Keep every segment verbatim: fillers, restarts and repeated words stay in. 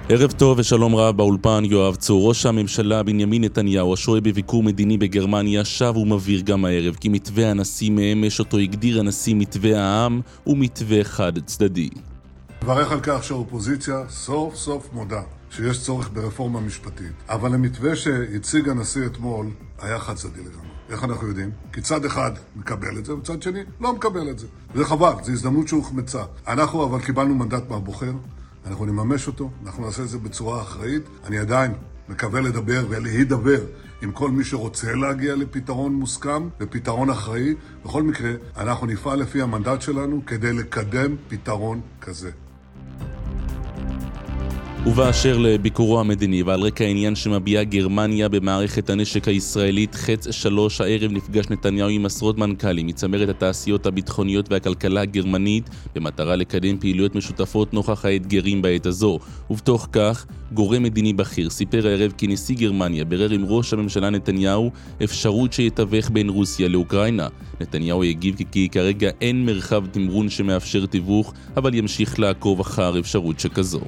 ערב טוב ושלום רב באולפן יואב צור. ראש הממשלה בנימין נתניהו השוהה בביקור מדיני בגרמניה שב ומבהיר גם הערב כי מתווה הנשיא מאמש אותו הגדיר הנשיא מתווה העם ומתווה חד צדדי. מברך על כך שהאופוזיציה סוף סוף מודה שיש צורך ברפורמה משפטית, אבל המתווה שהציג הנשיא אתמול היה חד צדדי לגמרי. איך אנחנו יודעים? כי צד אחד מקבל את זה וצד שני לא מקבל את זה. זה חבל, זו הזדמנות שהוחמצה. אנחנו אבל קיבלנו מנדט מהבוחר, אנחנו נממש אותו, אנחנו נעשה את זה בצורה אחראית. אני עדיין מקווה לדבר ולהידבר עם כל מי שרוצה להגיע לפתרון מוסכם, לפתרון אחראי. בכל מקרה, אנחנו נפעל לפי המנדט שלנו כדי לקדם פתרון כזה. ובאשר לביקורו המדיני ועל רקע העניין שמביעה גרמניה במערכת הנשק הישראלית, חץ שלוש הערב נפגש נתניהו עם עשרות מנכ"לים מצמרת התעשיות הביטחוניות והכלכלה הגרמנית במטרה לקדם פעילויות משותפות נוכח האתגרים בעת הזו. ובתוך כך, גורם מדיני בכיר סיפר הערב כי נשיא גרמניה ברר עם ראש הממשלה נתניהו אפשרות שיתווך בין רוסיה לאוקראינה. נתניהו הגיב כי כרגע אין מרחב תמרון שמאפשר תיווך, אבל ימשיך לעקוב אחר אפשרות שכזו.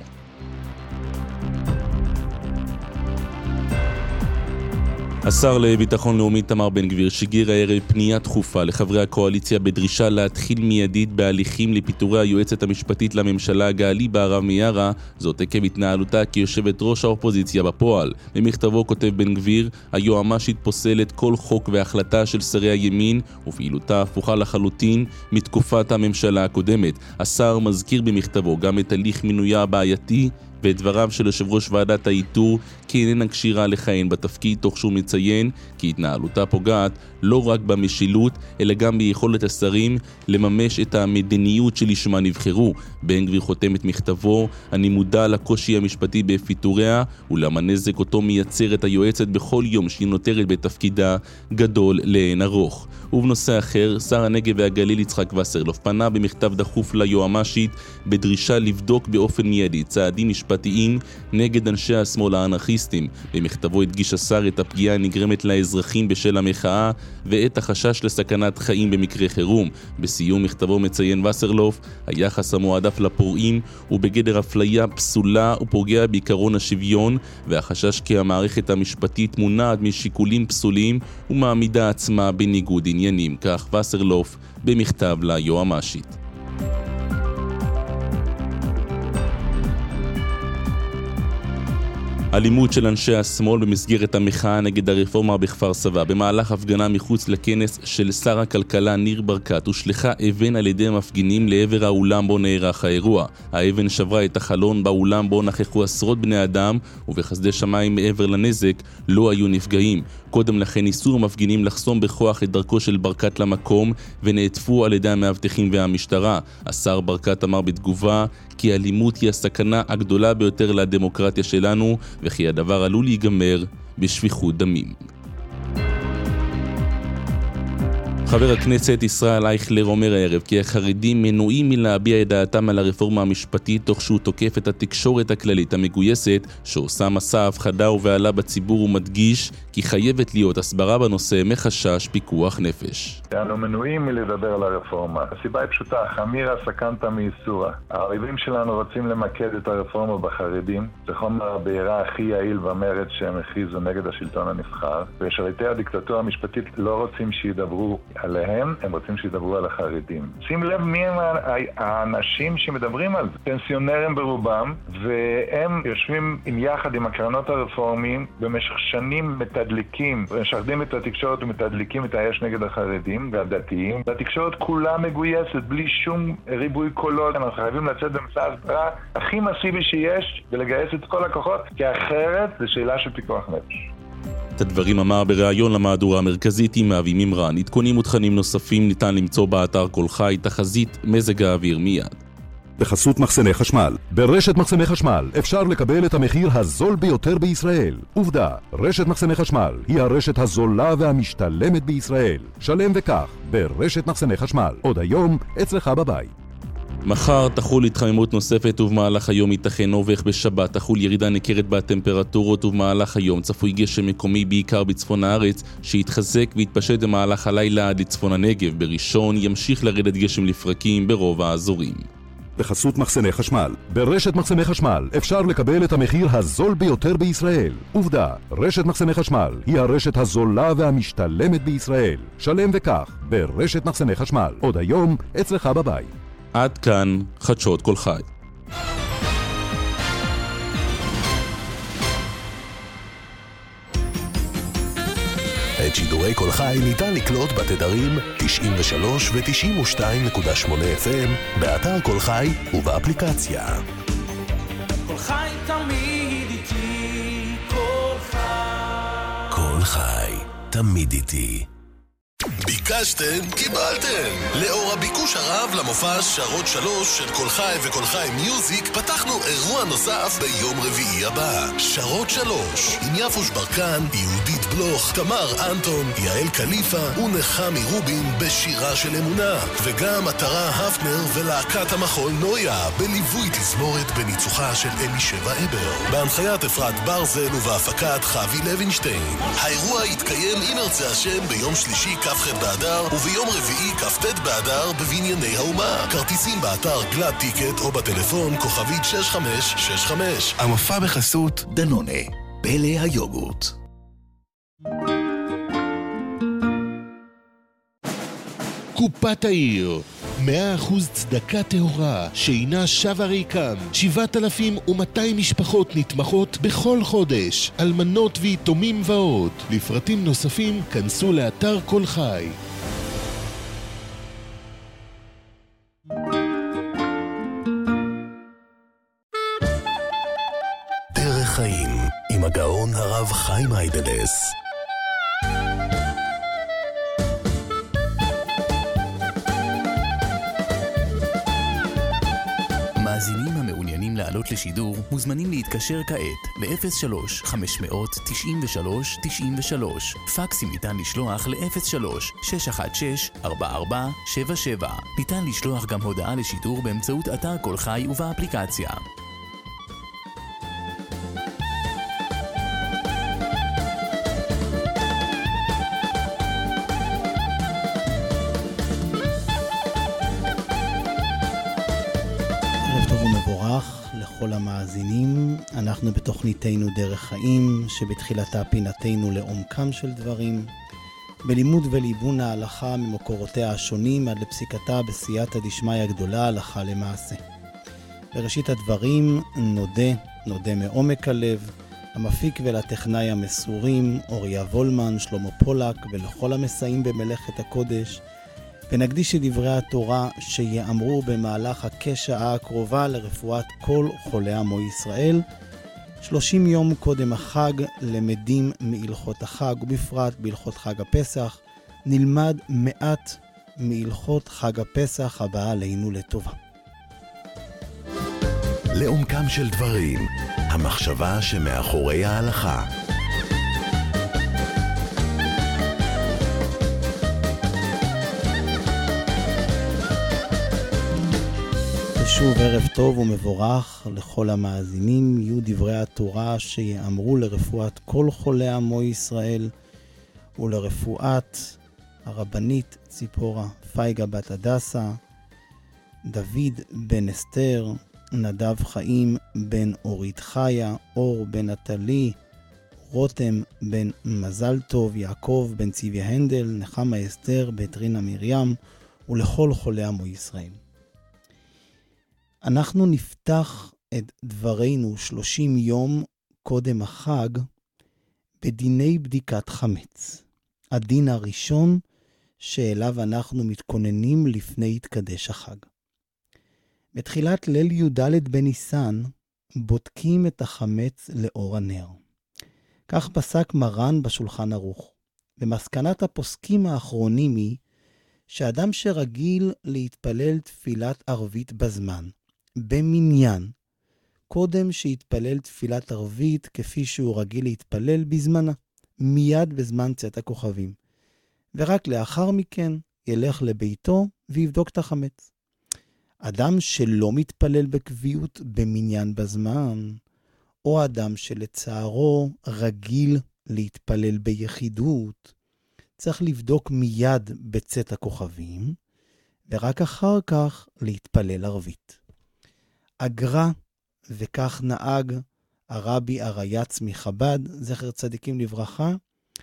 השר לביטחון לאומי תמר בן גביר שיגר הערב פנייה דחופה לחברי הקואליציה בדרישה להתחיל מיידית בהליכים לפיטורי היועצת המשפטית לממשלה גלי בהרב מיארה, זאת עקב התנהלותה כיושבת ראש האופוזיציה בפועל. במכתבו כותב בן גביר, היועמ"שית פוסלת כל חוק והחלטה של שרי הימין ופעילותה הפוכה לחלוטין מתקופת הממשלה הקודמת. השר מזכיר במכתבו גם את הליך מינויה הבעייתי ואת דבריו של יושב ראש ועדת האיתור כי איננה קשירה לכהן בתפקיד, תוך שהוא מציין כי התנהלותה פוגעת לא רק במשילות אלא גם ביכולת השרים לממש את המדיניות שלשמה נבחרו. בן גביר חותם את מכתבו, אני מודע לקושי המשפטי בפיטוריה ולמה נזק אותו מייצרת היועצת בכל יום שהיא נותרת בתפקידה גדול לאין ארוך. ובנושא אחר, שר הנגב והגליל יצחק וסרלוף פנה במכתב דחוף ליועמ"שית בדרישה לבדוק באופן מיידי צעדים משפטיים נגד אנשי השמאל האנרכיסטים. במכתבו הדגיש השר את הפגיעה הנגרמת לאזרחים בשל המחאה ואת החשש לסכנת חיים במקרה חירום. בסיום מכתבו מציין וסרלוף, היחס המועדף לפורעים הוא בגדר אפליה פסולה ופוגע בעיקרון השוויון, והחשש כי המערכת המשפטית מונעת משיקולים פסולים ומעמידה עצמה בניגוד עניינים. כך וסרלוף במכתב ליועמ"שית. אלימות של אנשי השמאל במסגרת המחאה נגד הרפורמה בכפר סבא. במהלך הפגנה מחוץ לכנס של שר הכלכלה ניר ברקת הושלכה אבן על ידי המפגינים לעבר האולם בו נערך האירוע. האבן שברה את החלון באולם בו נכחו עשרות בני אדם, ובחסדי שמיים מעבר לנזק לא היו נפגעים. קודם לכן ניסו המפגינים לחסום בכוח את דרכו של ברקת למקום ונעטפו על ידי המאבטחים והמשטרה. השר ברקת אמר בתגובה כי אלימות היא הסכנה הגדולה ביותר לדמוקרטיה שלנו וכי הדבר עלול להיגמר בשפיכות דמים. חבר הכנסת ישראל אייכלר אומר הערב כי החרדים מנועים מלהביע את דעתם על הרפורמה המשפטית, תוך שהוא תוקף את התקשורת הכללית המגויסת שעושה מסע הפחדה ובהלה בציבור, ומדגיש כי חייבת להיות הסברה בנושא מחשש פיקוח נפש. אנו מנועים מלדבר על הרפורמה. הסיבה היא פשוטה, חמירה סכנתא מאיסורא. האויבים שלנו רוצים למקד את הרפורמה בחרדים. זה חומר הבעירה הכי יעיל במרד שהם הכריזו נגד השלטון הנבחר, ושליטי הדיקטטורה המשפטית לא רוצים שידברו עליהם, הם רוצים שידברו על החרדים. שים לב מי הם האנשים שמדברים על זה. פנסיונרים ברובם, והם יושבים עם יחד עם הקרנות הרפורמיים במשך שנים מתדליקים, משחדים את התקשורת ומתדליקים את האש נגד החרדים והדתיים. והתקשורת כולה מגויסת בלי שום ריבוי קולות. אנחנו חייבים לצאת במסע הסברה הכי מסיבי שיש ולגייס את כל הכוחות, כי אחרת זה שאלה של פיקוח נפש. את הדברים אמר בריאיון למהדורה המרכזית עם אבי מימרן. עדכונים ותכנים נוספים ניתן למצוא באתר כל חי. תחזית מזג האוויר מיד. בחסות מחסני חשמל. ברשת מחסני חשמל אפשר לקבל את המחיר הזול ביותר בישראל. עובדה, רשת מחסני חשמל היא הרשת הזולה והמשתלמת בישראל. שלם וכך ברשת מחסני חשמל. עוד היום אצלך בבית. מחר תחול התחממות נוספת ובמהלך היום ייתכן אובך. בשבת תחול ירידה ניכרת בטמפרטורות ובמהלך היום צפוי גשם מקומי בעיקר בצפון הארץ שיתחזק ויתפשט במהלך הלילה עד לצפון הנגב. בראשון ימשיך לרדת גשם לפרקים ברוב האזורים. בחסות מחסני חשמל. ברשת מחסני חשמל אפשר לקבל את המחיר הזול ביותר בישראל. עובדה, רשת מחסני חשמל היא הרשת הזולה והמשתלמת בישראל. שלם וכך, ברשת מחסני חשמל. עוד היום, אצלך בבית. עד כאן חדשות כל חי. את שידורי כל חי ניתן לקלוט בתדרים תשעים ושלוש ו-תשעים ושתיים נקודה שמונה אף אם באתר כל חי ובאפליקציה. כל חי תמיד איתי, כל חי. כל חי תמיד איתי. ביקשתם, קיבלתם. לאור הביקוש הרב למופע שרות שלוש של כל חי וכל חי מיוזיק, פתחנו אירוע נוסף ביום רביעי הבא. שרות שלוש, עם יפוש ברקן, יהודית בלוך, תמר אנטון, יעל קליפה ונחמי רובין בשירה של אמונה, וגם עטרה הפנר ולהקת המחול נויה בליווי תזמורת בניצוחה של אלישבע אבר, בהנחיית אפרת ברזל ובהפקת חוי לוינשטיין. האירוע יתקיים אם ירצה השם ביום שלישי כ"ח באדר וביום רביעי כ"ט באדר בבנייני האומה. כרטיסים באתר גלד טיקט או בטלפון כוכבית שש חמש שש חמש. המופע בחסות דנונה, פלא היוגורט. קופת העיר, מאה אחוז צדקה טהורה שאינה שווה ריקם. שבעת אלפים ומאתיים משפחות נתמכות בכל חודש, אלמנות ויתומים ועוד. לפרטים נוספים כנסו לאתר כל חי. דרך חיים עם הגאון הרב חיים היידלס. מאזינים המעוניינים לעלות לשידור מוזמנים להתקשר כעת ל-אפס שלוש חמש תשע שלוש תשע שלוש. פקסים ניתן לשלוח ל-אפס שלוש שש אחת שש ארבע ארבע שבע שבע. ניתן לשלוח גם הודעה לשידור באמצעות אתר כל חי ובאפליקציה. לכל המאזינים, אנחנו בתוכניתנו דרך חיים, שבתחילתה פינתנו לעומקם של דברים, בלימוד וליבון ההלכה ממקורותיה השונים עד לפסיקתה בסייעתא דשמיא הגדולה הלכה למעשה. בראשית הדברים נודה, נודה מעומק הלב, המפיק ולטכנאי המסורים, אוריה וולמן, שלמה פולק ולכל המסייעים במלאכת הקודש, ונקדיש את דברי התורה שיאמרו במהלך כשעה הקרובה לרפואת כל חולי עמו ישראל. שלושים יום קודם החג למדים מהלכות החג, ובפרט בהלכות חג הפסח, נלמד מעט מהלכות חג הפסח הבאה עלינו לטובה. לעומקם של דברים, המחשבה שמאחורי ההלכה. שוב ערב טוב ומבורך לכל המאזינים. יהיו דברי התורה שיאמרו לרפואת כל חולי עמו ישראל ולרפואת הרבנית ציפורה פייגה בת הדסה, דוד בן אסתר, נדב חיים בן אורית חיה, אור בן נטלי, רותם בן מזל טוב, יעקב בן צביה הנדל, נחמה אסתר בת רינה מרים, ולכל חולי עמו ישראל. אנחנו נפתח את דברינו שלושים יום קודם החג בדיני בדיקת חמץ. הדין הראשון שאליו אנחנו מתכוננים לפני התקדש החג. בתחילת ליל י"ד בניסן בודקים את החמץ לאור הנר. כך פסק מרן בשולחן ערוך. ומסקנת הפוסקים האחרונים היא שאדם שרגיל להתפלל תפילת ערבית בזמן, במניין, קודם שיתפלל תפילת ערבית כפי שהוא רגיל להתפלל בזמנה, מיד בזמן צאת הכוכבים. ורק לאחר מכן ילך לביתו ויבדוק את החמץ. אדם שלא מתפלל בקביעות במניין בזמן, או אדם שלצערו רגיל להתפלל ביחידות, צריך לבדוק מיד בצאת הכוכבים, ורק אחר כך להתפלל ערבית. אגרה, וכך נהג הרבי ארייץ מחב"ד, זכר צדיקים לברכה,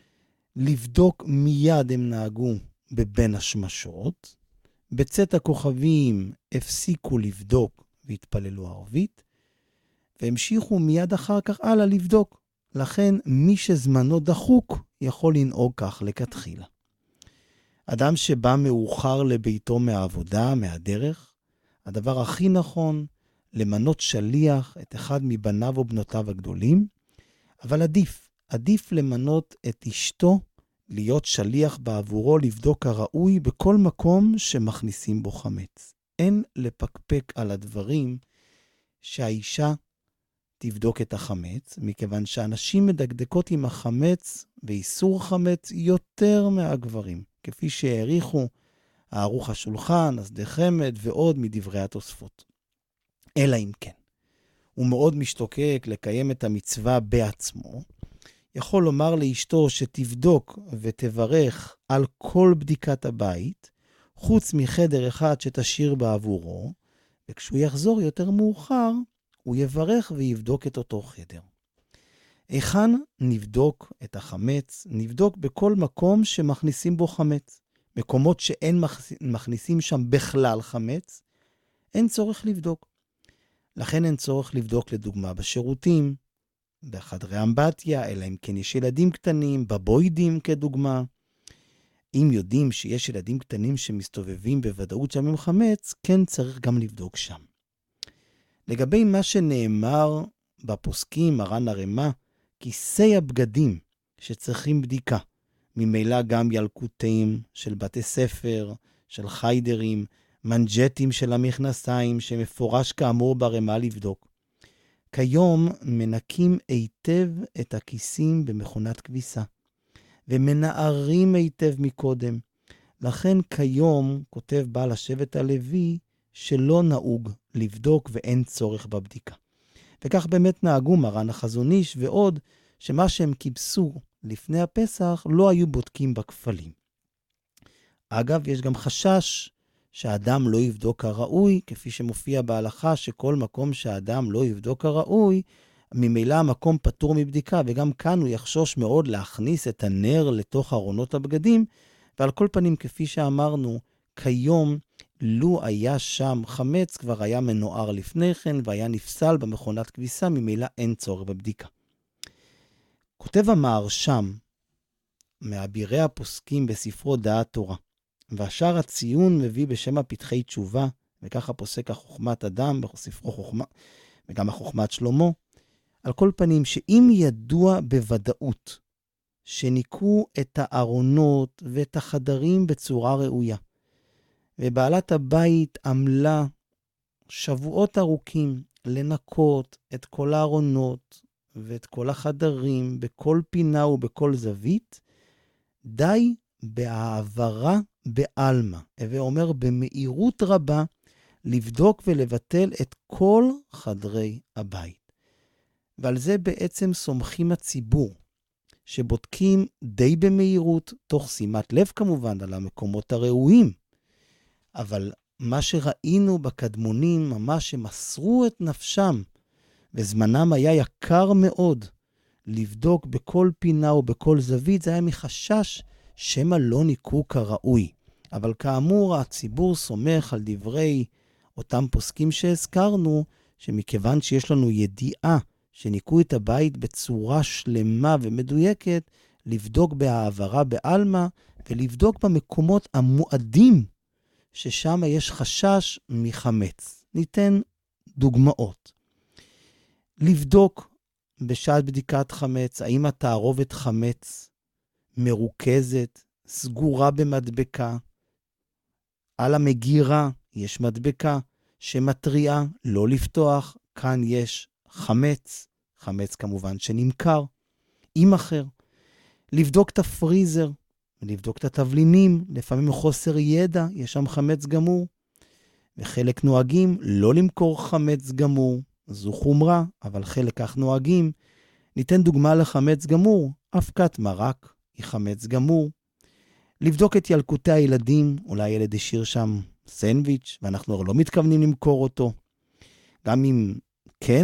לבדוק מיד הם נהגו בבין השמשות, בצאת הכוכבים הפסיקו לבדוק והתפללו ערבית, והמשיכו מיד אחר כך הלאה לבדוק. לכן מי שזמנו דחוק יכול לנהוג כך לכתחילה. אדם שבא מאוחר לביתו מהעבודה, מהדרך, הדבר הכי נכון למנות שליח את אחד מבניו או בנותיו הגדולים, אבל עדיף, עדיף למנות את אשתו להיות שליח בעבורו לבדוק הראוי בכל מקום שמכניסים בו חמץ. אין לפקפק על הדברים שהאישה תבדוק את החמץ, מכיוון שאנשים מדקדקות עם החמץ ואיסור חמץ יותר מהגברים, כפי שהעריכו הערוך השולחן, השדה חמד ועוד מדברי התוספות. אלא אם כן, הוא מאוד משתוקק לקיים את המצווה בעצמו, יכול לומר לאשתו שתבדוק ותברך על כל בדיקת הבית, חוץ מחדר אחד שתשאיר בעבורו, וכשהוא יחזור יותר מאוחר, הוא יברך ויבדוק את אותו חדר. היכן נבדוק את החמץ? נבדוק בכל מקום שמכניסים בו חמץ. מקומות שאין מכניסים שם בכלל חמץ, אין צורך לבדוק. לכן אין צורך לבדוק לדוגמה בשירותים, בחדרי אמבטיה, אלא אם כן יש ילדים קטנים, בבוידים כדוגמה. אם יודעים שיש ילדים קטנים שמסתובבים בוודאות שם עם חמץ, כן צריך גם לבדוק שם. לגבי מה שנאמר בפוסקים, מרן הרמ"א, כיסי הבגדים שצריכים בדיקה, ממילא גם ילקוטים של בתי ספר, של חיידרים, מנג'טים של המכנסיים, שמפורש כאמור ברמ"א לבדוק. כיום מנקים היטב את הכיסים במכונת כביסה, ומנערים היטב מקודם. לכן כיום, כותב בעל השבט הלוי, שלא נהוג לבדוק ואין צורך בבדיקה. וכך באמת נהגו מרן החזון איש ועוד, שמה שהם קיבסו לפני הפסח לא היו בודקים בכפלים. אגב, יש גם חשש שהאדם לא יבדוק הראוי, כפי שמופיע בהלכה שכל מקום שהאדם לא יבדוק הראוי, ממילא המקום פטור מבדיקה, וגם כאן הוא יחשוש מאוד להכניס את הנר לתוך ארונות הבגדים, ועל כל פנים, כפי שאמרנו, כיום, לו היה שם חמץ, כבר היה מנוער לפני כן, והיה נפסל במכונת כביסה, ממילא אין צורך בבדיקה. כותב המהרש"ם, מאבירי הפוסקים בספרו דעת תורה, והשאר הציון מביא בשם הפתחי תשובה, וככה פוסק החוכמת אדם בספרו חוכמה, וגם החוכמת שלמה, על כל פנים שאם ידוע בוודאות שניקו את הארונות ואת החדרים בצורה ראויה, ובעלת הבית עמלה שבועות ארוכים לנקות את כל הארונות ואת כל החדרים בכל פינה ובכל זווית, די בהעברה בעלמא, ואומר במהירות רבה לבדוק ולבטל את כל חדרי הבית. ועל זה בעצם סומכים הציבור, שבודקים די במהירות, תוך שימת לב כמובן על המקומות הראויים. אבל מה שראינו בקדמונים, ממש שמסרו את נפשם, וזמנם היה יקר מאוד, לבדוק בכל פינה ובכל זווית, זה היה מחשש שמה לא ניקו כראוי. אבל כאמור, הציבור סומך על דברי אותם פוסקים שהזכרנו, שמכיוון שיש לנו ידיעה שניקו את הבית בצורה שלמה ומדויקת, לבדוק בהעברה בעלמא, ולבדוק במקומות המועדים, ששם יש חשש מחמץ. ניתן דוגמאות. לבדוק בשעת בדיקת חמץ, האם התערובת חמץ מרוכזת, סגורה במדבקה, על המגירה יש מדבקה שמטריעה לא לפתוח, כאן יש חמץ, חמץ כמובן שנמכר, עם אחר. לבדוק את הפריזר, לבדוק את התבלינים, לפעמים חוסר ידע, יש שם חמץ גמור. וחלק נוהגים לא למכור חמץ גמור, זו חומרה, אבל חלק כך נוהגים. ניתן דוגמה לחמץ גמור, אבקת מרק היא חמץ גמור. לבדוק את ילקוטי הילדים, אולי ילד השאיר שם סנדוויץ', ואנחנו לא מתכוונים למכור אותו. גם אם כן,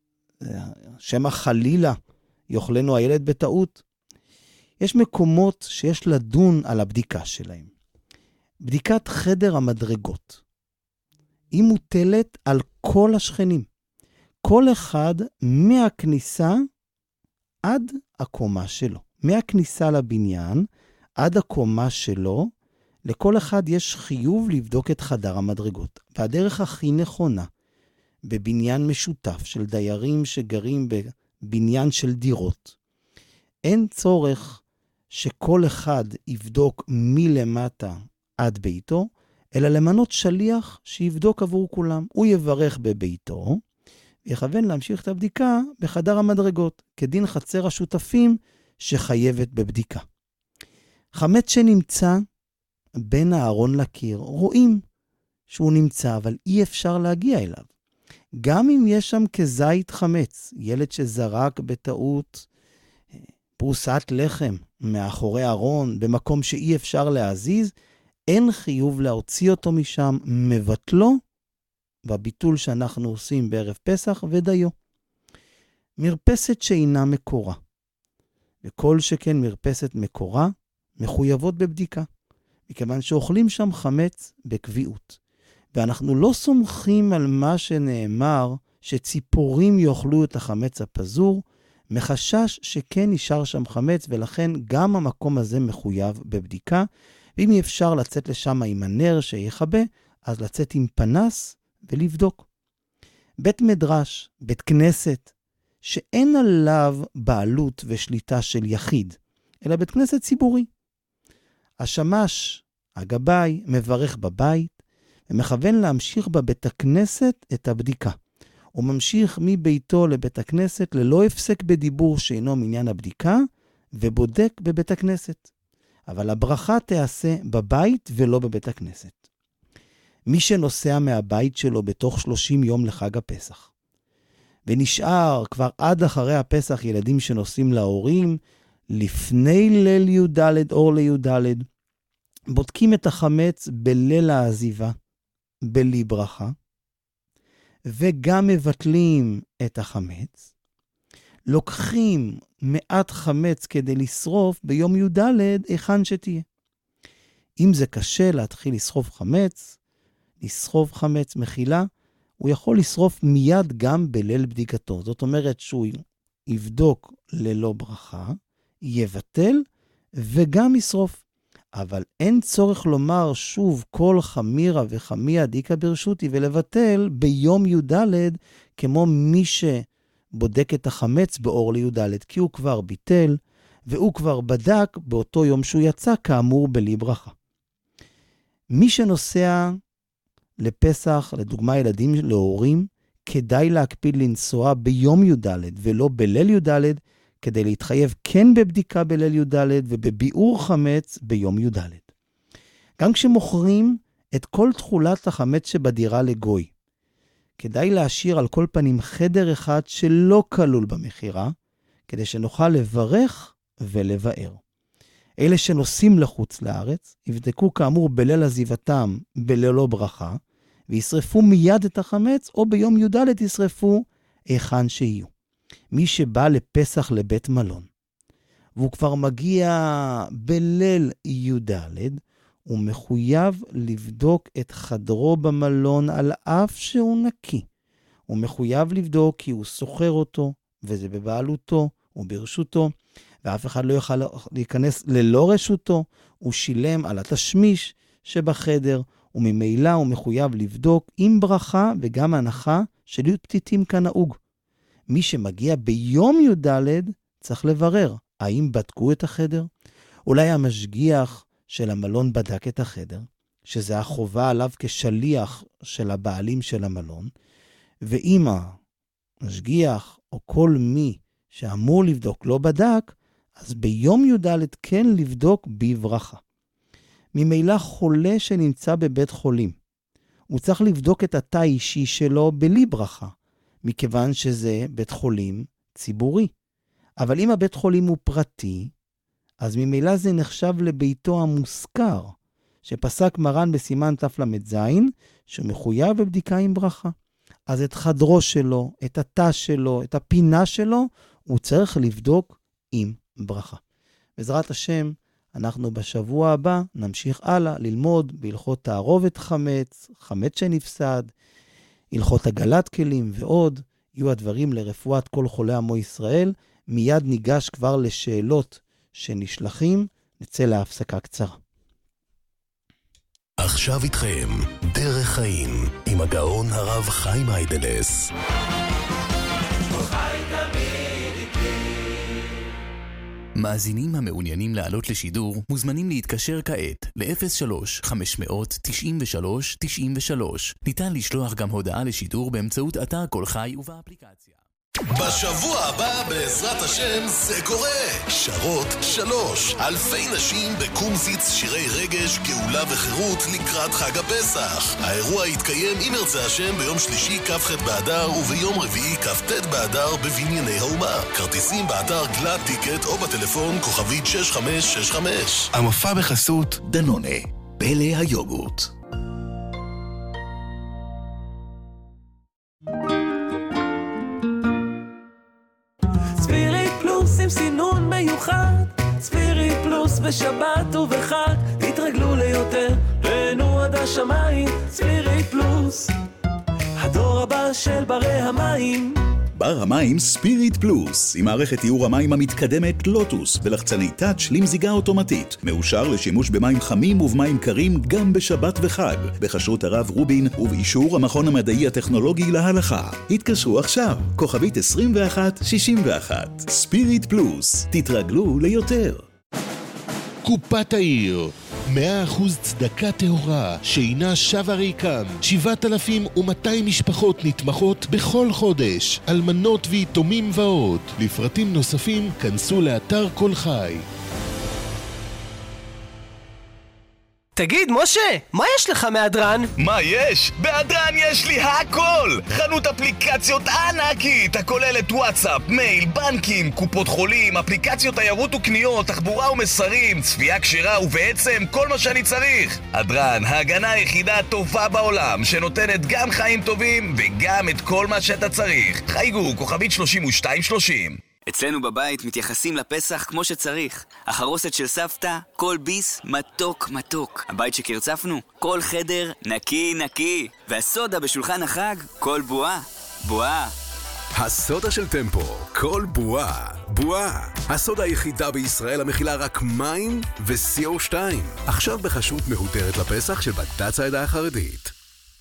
שמא חלילה יאכלנו הילד בטעות. יש מקומות שיש לדון על הבדיקה שלהם. בדיקת חדר המדרגות. היא מוטלת על כל השכנים. כל אחד מהכניסה עד הקומה שלו. מהכניסה לבניין עד הקומה שלו, לכל אחד יש חיוב לבדוק את חדר המדרגות. והדרך הכי נכונה, בבניין משותף של דיירים שגרים בבניין של דירות, אין צורך שכל אחד יבדוק מלמטה עד ביתו, אלא למנות שליח שיבדוק עבור כולם. הוא יברך בביתו, ויכוון להמשיך את הבדיקה בחדר המדרגות, כדין חצר השותפים שחייבת בבדיקה. חמץ שנמצא בין הארון לקיר, רואים שהוא נמצא, אבל אי אפשר להגיע אליו. גם אם יש שם כזית חמץ, ילד שזרק בטעות פרוסת לחם מאחורי ארון, במקום שאי אפשר להזיז, אין חיוב להוציא אותו משם, מבטלו, בביטול שאנחנו עושים בערב פסח ודיו. מרפסת שאינה מקורה, וכל שכן מרפסת מקורה, מחויבות בבדיקה, מכיוון שאוכלים שם חמץ בקביעות. ואנחנו לא סומכים על מה שנאמר, שציפורים יאכלו את החמץ הפזור, מחשש שכן נשאר שם חמץ, ולכן גם המקום הזה מחויב בבדיקה, ואם אי אפשר לצאת לשם עם הנר שיחבא, אז לצאת עם פנס ולבדוק. בית מדרש, בית כנסת, שאין עליו בעלות ושליטה של יחיד, אלא בית כנסת ציבורי. השמש, הגבאי, מברך בבית, ומכוון להמשיך בבית הכנסת את הבדיקה. הוא ממשיך מביתו לבית הכנסת ללא הפסק בדיבור שאינו מעניין הבדיקה, ובודק בבית הכנסת. אבל הברכה תעשה בבית ולא בבית הכנסת. מי שנוסע מהבית שלו בתוך שלושים יום לחג הפסח, ונשאר כבר עד אחרי הפסח ילדים שנוסעים להורים, לפני ליל י"ד, אור לי"ד, בודקים את החמץ בליל העזיבה, בלי ברכה, וגם מבטלים את החמץ, לוקחים מעט חמץ כדי לשרוף ביום י"ד היכן שתהיה. אם זה קשה להתחיל לשרוף חמץ, לשרוף חמץ מחילה, הוא יכול לשרוף מיד גם בליל בדיקתו. זאת אומרת שהוא יבדוק ללא ברכה, יבטל וגם ישרוף. אבל אין צורך לומר שוב כל חמירה וחמיה דיקה ברשותי ולבטל ביום י"ד כמו מי שבודק את החמץ באור לי"ד, כי הוא כבר ביטל והוא כבר בדק באותו יום שהוא יצא כאמור בלי ברכה. מי שנוסע לפסח, לדוגמה ילדים להורים, כדאי להקפיד לנסוע ביום י"ד ולא בליל י"ד, כדי להתחייב כן בבדיקה בליל י"ד ובביאור חמץ ביום י"ד. גם כשמוכרים את כל תכולת החמץ שבדירה לגוי, כדאי להשאיר על כל פנים חדר אחד שלא כלול במחירה, כדי שנוכל לברך ולבאר. אלה שנוסעים לחוץ לארץ, יבדקו כאמור בליל עזיבתם בללא ברכה, וישרפו מיד את החמץ, או ביום י"ד ישרפו היכן שיהיו. מי שבא לפסח לבית מלון, והוא כבר מגיע בליל י"ד, הוא מחויב לבדוק את חדרו במלון על אף שהוא נקי. הוא מחויב לבדוק כי הוא סוחר אותו, וזה בבעלותו וברשותו, ואף אחד לא יוכל להיכנס ללא רשותו. הוא שילם על התשמיש שבחדר, וממילא הוא מחויב לבדוק עם ברכה וגם הנחה של י' פתיתים כנהוג. מי שמגיע ביום י"ד צריך לברר, האם בדקו את החדר? אולי המשגיח של המלון בדק את החדר, שזה החובה עליו כשליח של הבעלים של המלון, ואם המשגיח או כל מי שאמור לבדוק לא בדק, אז ביום י"ד כן לבדוק בברכה. ממילא חולה שנמצא בבית חולים, הוא צריך לבדוק את התא האישי שלו בלי ברכה, מכיוון שזה בית חולים ציבורי. אבל אם הבית חולים הוא פרטי, אז ממילא זה נחשב לביתו המושכר, שפסק מרן בסימן תף למד זין, שמחויב בבדיקה עם ברכה. אז את חדרו שלו, את התא שלו, את הפינה שלו, הוא צריך לבדוק עם ברכה. בעזרת השם, אנחנו בשבוע הבא נמשיך הלאה ללמוד בהלכות תערובת חמץ, חמץ שנפסד, הלכות הגלת כלים ועוד. יהיו הדברים לרפואת כל חולי עמו ישראל. מיד ניגש כבר לשאלות שנשלחים. נצא להפסקה קצרה. עכשיו איתכם, דרך חיים, עם הגאון הרב חיים היידלס. מאזינים המעוניינים לעלות לשידור מוזמנים להתקשר כעת ל-אפס שלוש חמש תשע שלוש תשע שלוש. ניתן לשלוח גם הודעה לשידור באמצעות אתר כל חי ובאפליקציה. בשבוע הבא בעזרת השם זה קורה. שרות שלוש, אלפי נשים בקומזיץ שירי רגש, גאולה וחירות לקראת חג הפסח. האירוע יתקיים אם ירצה השם ביום שלישי כ"ח באדר וביום רביעי כ"ט באדר בבנייני האומה. כרטיסים באתר גלת טיקט או בטלפון כוכבית שש חמש שש חמש. המופע בחסות דנונה, פלא היוגורט. ספיריט פלוס עם סינון מיוחד, ספיריט פלוס בשבת ובחג, תתרגלו ליותר, רנו עד השמיים, ספיריט פלוס, הדור הבא של ברי המים. בר המים ספיריט פלוס, עם מערכת תיאור המים המתקדמת לוטוס ולחצני טאץ' למזיגה אוטומטית. מאושר לשימוש במים חמים ובמים קרים גם בשבת וחג, בחסות הרב רובין ובאישור המכון המדעי הטכנולוגי להלכה. התקשרו עכשיו, כוכבית עשרים ואחת שישים ואחת. ספיריט פלוס, תתרגלו ליותר. קופת העיר, מאה אחוז צדקה טהורה שאינה שווה ריקם. שבעת אלפים ומאתיים משפחות נתמכות בכל חודש, אלמנות ויתומים ועוד. לפרטים נוספים כנסו לאתר כל חי. תגיד, משה, מה יש לך מהדרן? מה יש? בהדרן יש לי הכל! חנות אפליקציות ענקית, הכוללת וואטסאפ, מייל, בנקים, קופות חולים, אפליקציות תיירות וקניות, תחבורה ומסרים, צפייה קשירה ובעצם כל מה שאני צריך. הדרן, ההגנה היחידה הטובה בעולם, שנותנת גם חיים טובים וגם את כל מה שאתה צריך. חייגו, כוכבית שלושים ושתיים שלושים. אצלנו בבית מתייחסים לפסח כמו שצריך. החרוסת של סבתא, כל ביס מתוק מתוק. הבית שקרצפנו, כל חדר נקי נקי. והסודה בשולחן החג, כל בועה בועה. הסודה של טמפו, כל בועה בועה. הסודה היחידה בישראל המכילה רק מים ו-סי או שתיים. עכשיו בחשות מהודרת לפסח של בד"ץ העדה החרדית.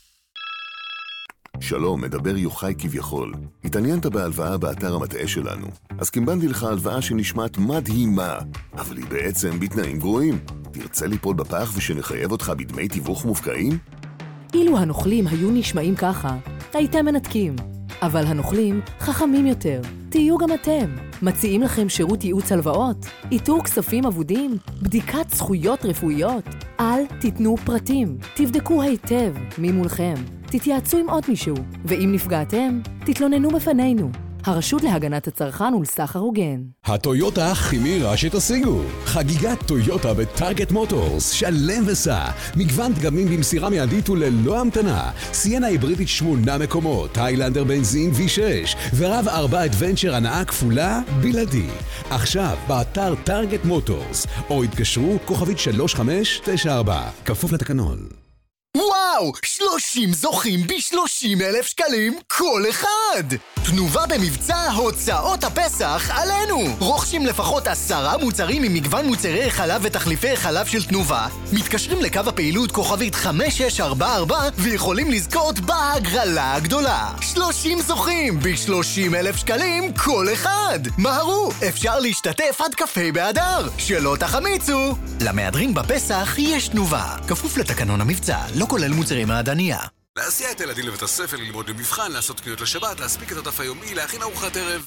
שלום, מדבר יוחאי כביכול. התעניינת בהלוואה באתר המטעה שלנו. אז קימבנתי לך הלוואה שנשמעת מדהימה, אבל היא בעצם בתנאים גרועים. תרצה ליפול בפח ושנחייב אותך בדמי תיווך מופקעים? אילו הנוכלים היו נשמעים ככה, הייתם מנתקים. אבל הנוכלים חכמים יותר. תהיו גם אתם. מציעים לכם שירות ייעוץ הלוואות, איתור כספים אבודים, בדיקת זכויות רפואיות. אל תיתנו פרטים. תבדקו היטב מי מולכם. תתייעצו עם עוד מישהו, ואם נפגעתם, תתלוננו בפנינו. הרשות להגנת הצרכן ולסחר הוגן. הטויוטה הכי מהירה שתשיגו. חגיגת טויוטה בטארגט מוטורס, שלם וסע. מגוון דגמים במסירה מיידית וללא המתנה. סיינה היברידית שמונה מקומות, היילנדר בנזין וי שש, ורב ארבע אדוונצ'ר הנאה כפולה בלעדי. עכשיו באתר טארגט מוטורס, או התקשרו כוכבית שלוש חמש תשע ארבע. כפוף לתקנון. וואו! שלושים זוכים ב-שלושים אלף שקלים כל אחד! תנובה במבצע הוצאות הפסח עלינו! רוכשים לפחות עשרה מוצרים ממגוון מוצרי חלב ותחליפי חלב של תנובה, מתקשרים לקו הפעילות כוכבית חמש שש ארבע ארבע ויכולים לזכות בהגרלה הגדולה. שלושים זוכים ב-שלושים אלף שקלים כל אחד! מהרו! אפשר להשתתף עד קפה באדר! שלא תחמיצו! למהדרים בפסח יש תנובה, כפוף לתקנון המבצע. לא כולל מוצרי מעדניה. להסיע את הילדים לבית הספר, ללמוד במבחן, לעשות קניות לשבת, להספיק את הדף היומי, להכין ארוחת ערב.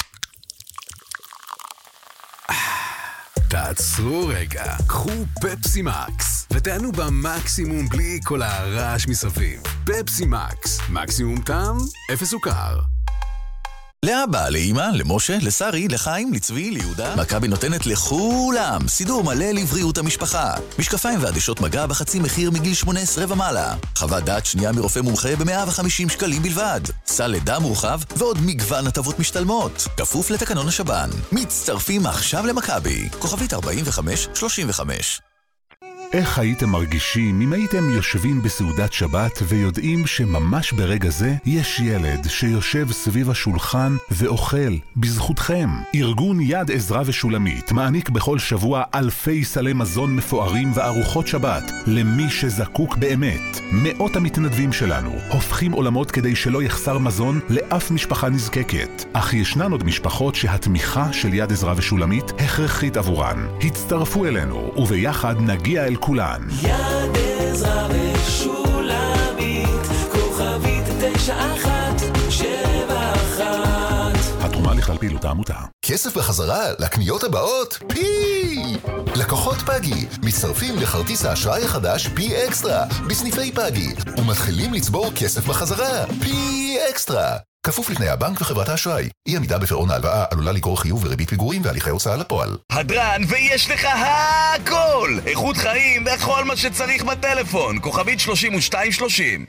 תעצרו רגע, קחו פפסי מקס ותענו במקסימום בלי כל הרעש מסביב. פפסי מקס, מקסימום טעם, אפס סוכר. לאבא, לאמא, למשה, לשרי, לחיים, לצבי, ליהודה. מכבי נותנת לכולם סידור מלא לבריאות המשפחה. משקפיים ועדשות מגע בחצי מחיר מגיל שמונה עשרה ומעלה. חוות דעת שנייה מרופא מומחה ב-מאה וחמישים שקלים בלבד. סל לידה מורחב ועוד מגוון הטבות משתלמות. כפוף לתקנון השב"ן. מצטרפים עכשיו למכבי. כוכבית ארבעים וחמש שלושים וחמש. איך הייתם מרגישים אם הייתם יושבים בסעודת שבת ויודעים שממש ברגע זה יש ילד שיושב סביב השולחן ואוכל בזכותכם? ארגון יד עזרא ושולמית מעניק בכל שבוע אלפי סלי מזון מפוארים וארוחות שבת למי שזקוק באמת. מאות המתנדבים שלנו הופכים עולמות כדי שלא יחסר מזון לאף משפחה נזקקת. אך ישנן עוד משפחות שהתמיכה של יד עזרא ושולמית הכרחית עבורן. הצטרפו אלינו וביחד נגיע אל כולן. יד עזרא ושולמית, כוכבית תשע אחת שבע אחת. התרומה לכלל פעילות העמותה. כסף בחזרה לקניות הבאות? פי! לקוחות פאגי מצטרפים לכרטיס האשראי החדש פי אקסטרה בסניפי פאגי ומתחילים לצבור כסף בחזרה. פי אקסטרה. כפוף לתנאי הבנק וחברת האשראי. אי עמידה בפירעון ההלוואה עלולה לגרור חיוב וריבית פיגורים והליכי הוצאה לפועל. הדרן, ויש לך הכל! איכות חיים וכל מה שצריך בטלפון. כוכבית שלושים ושתיים שלושים.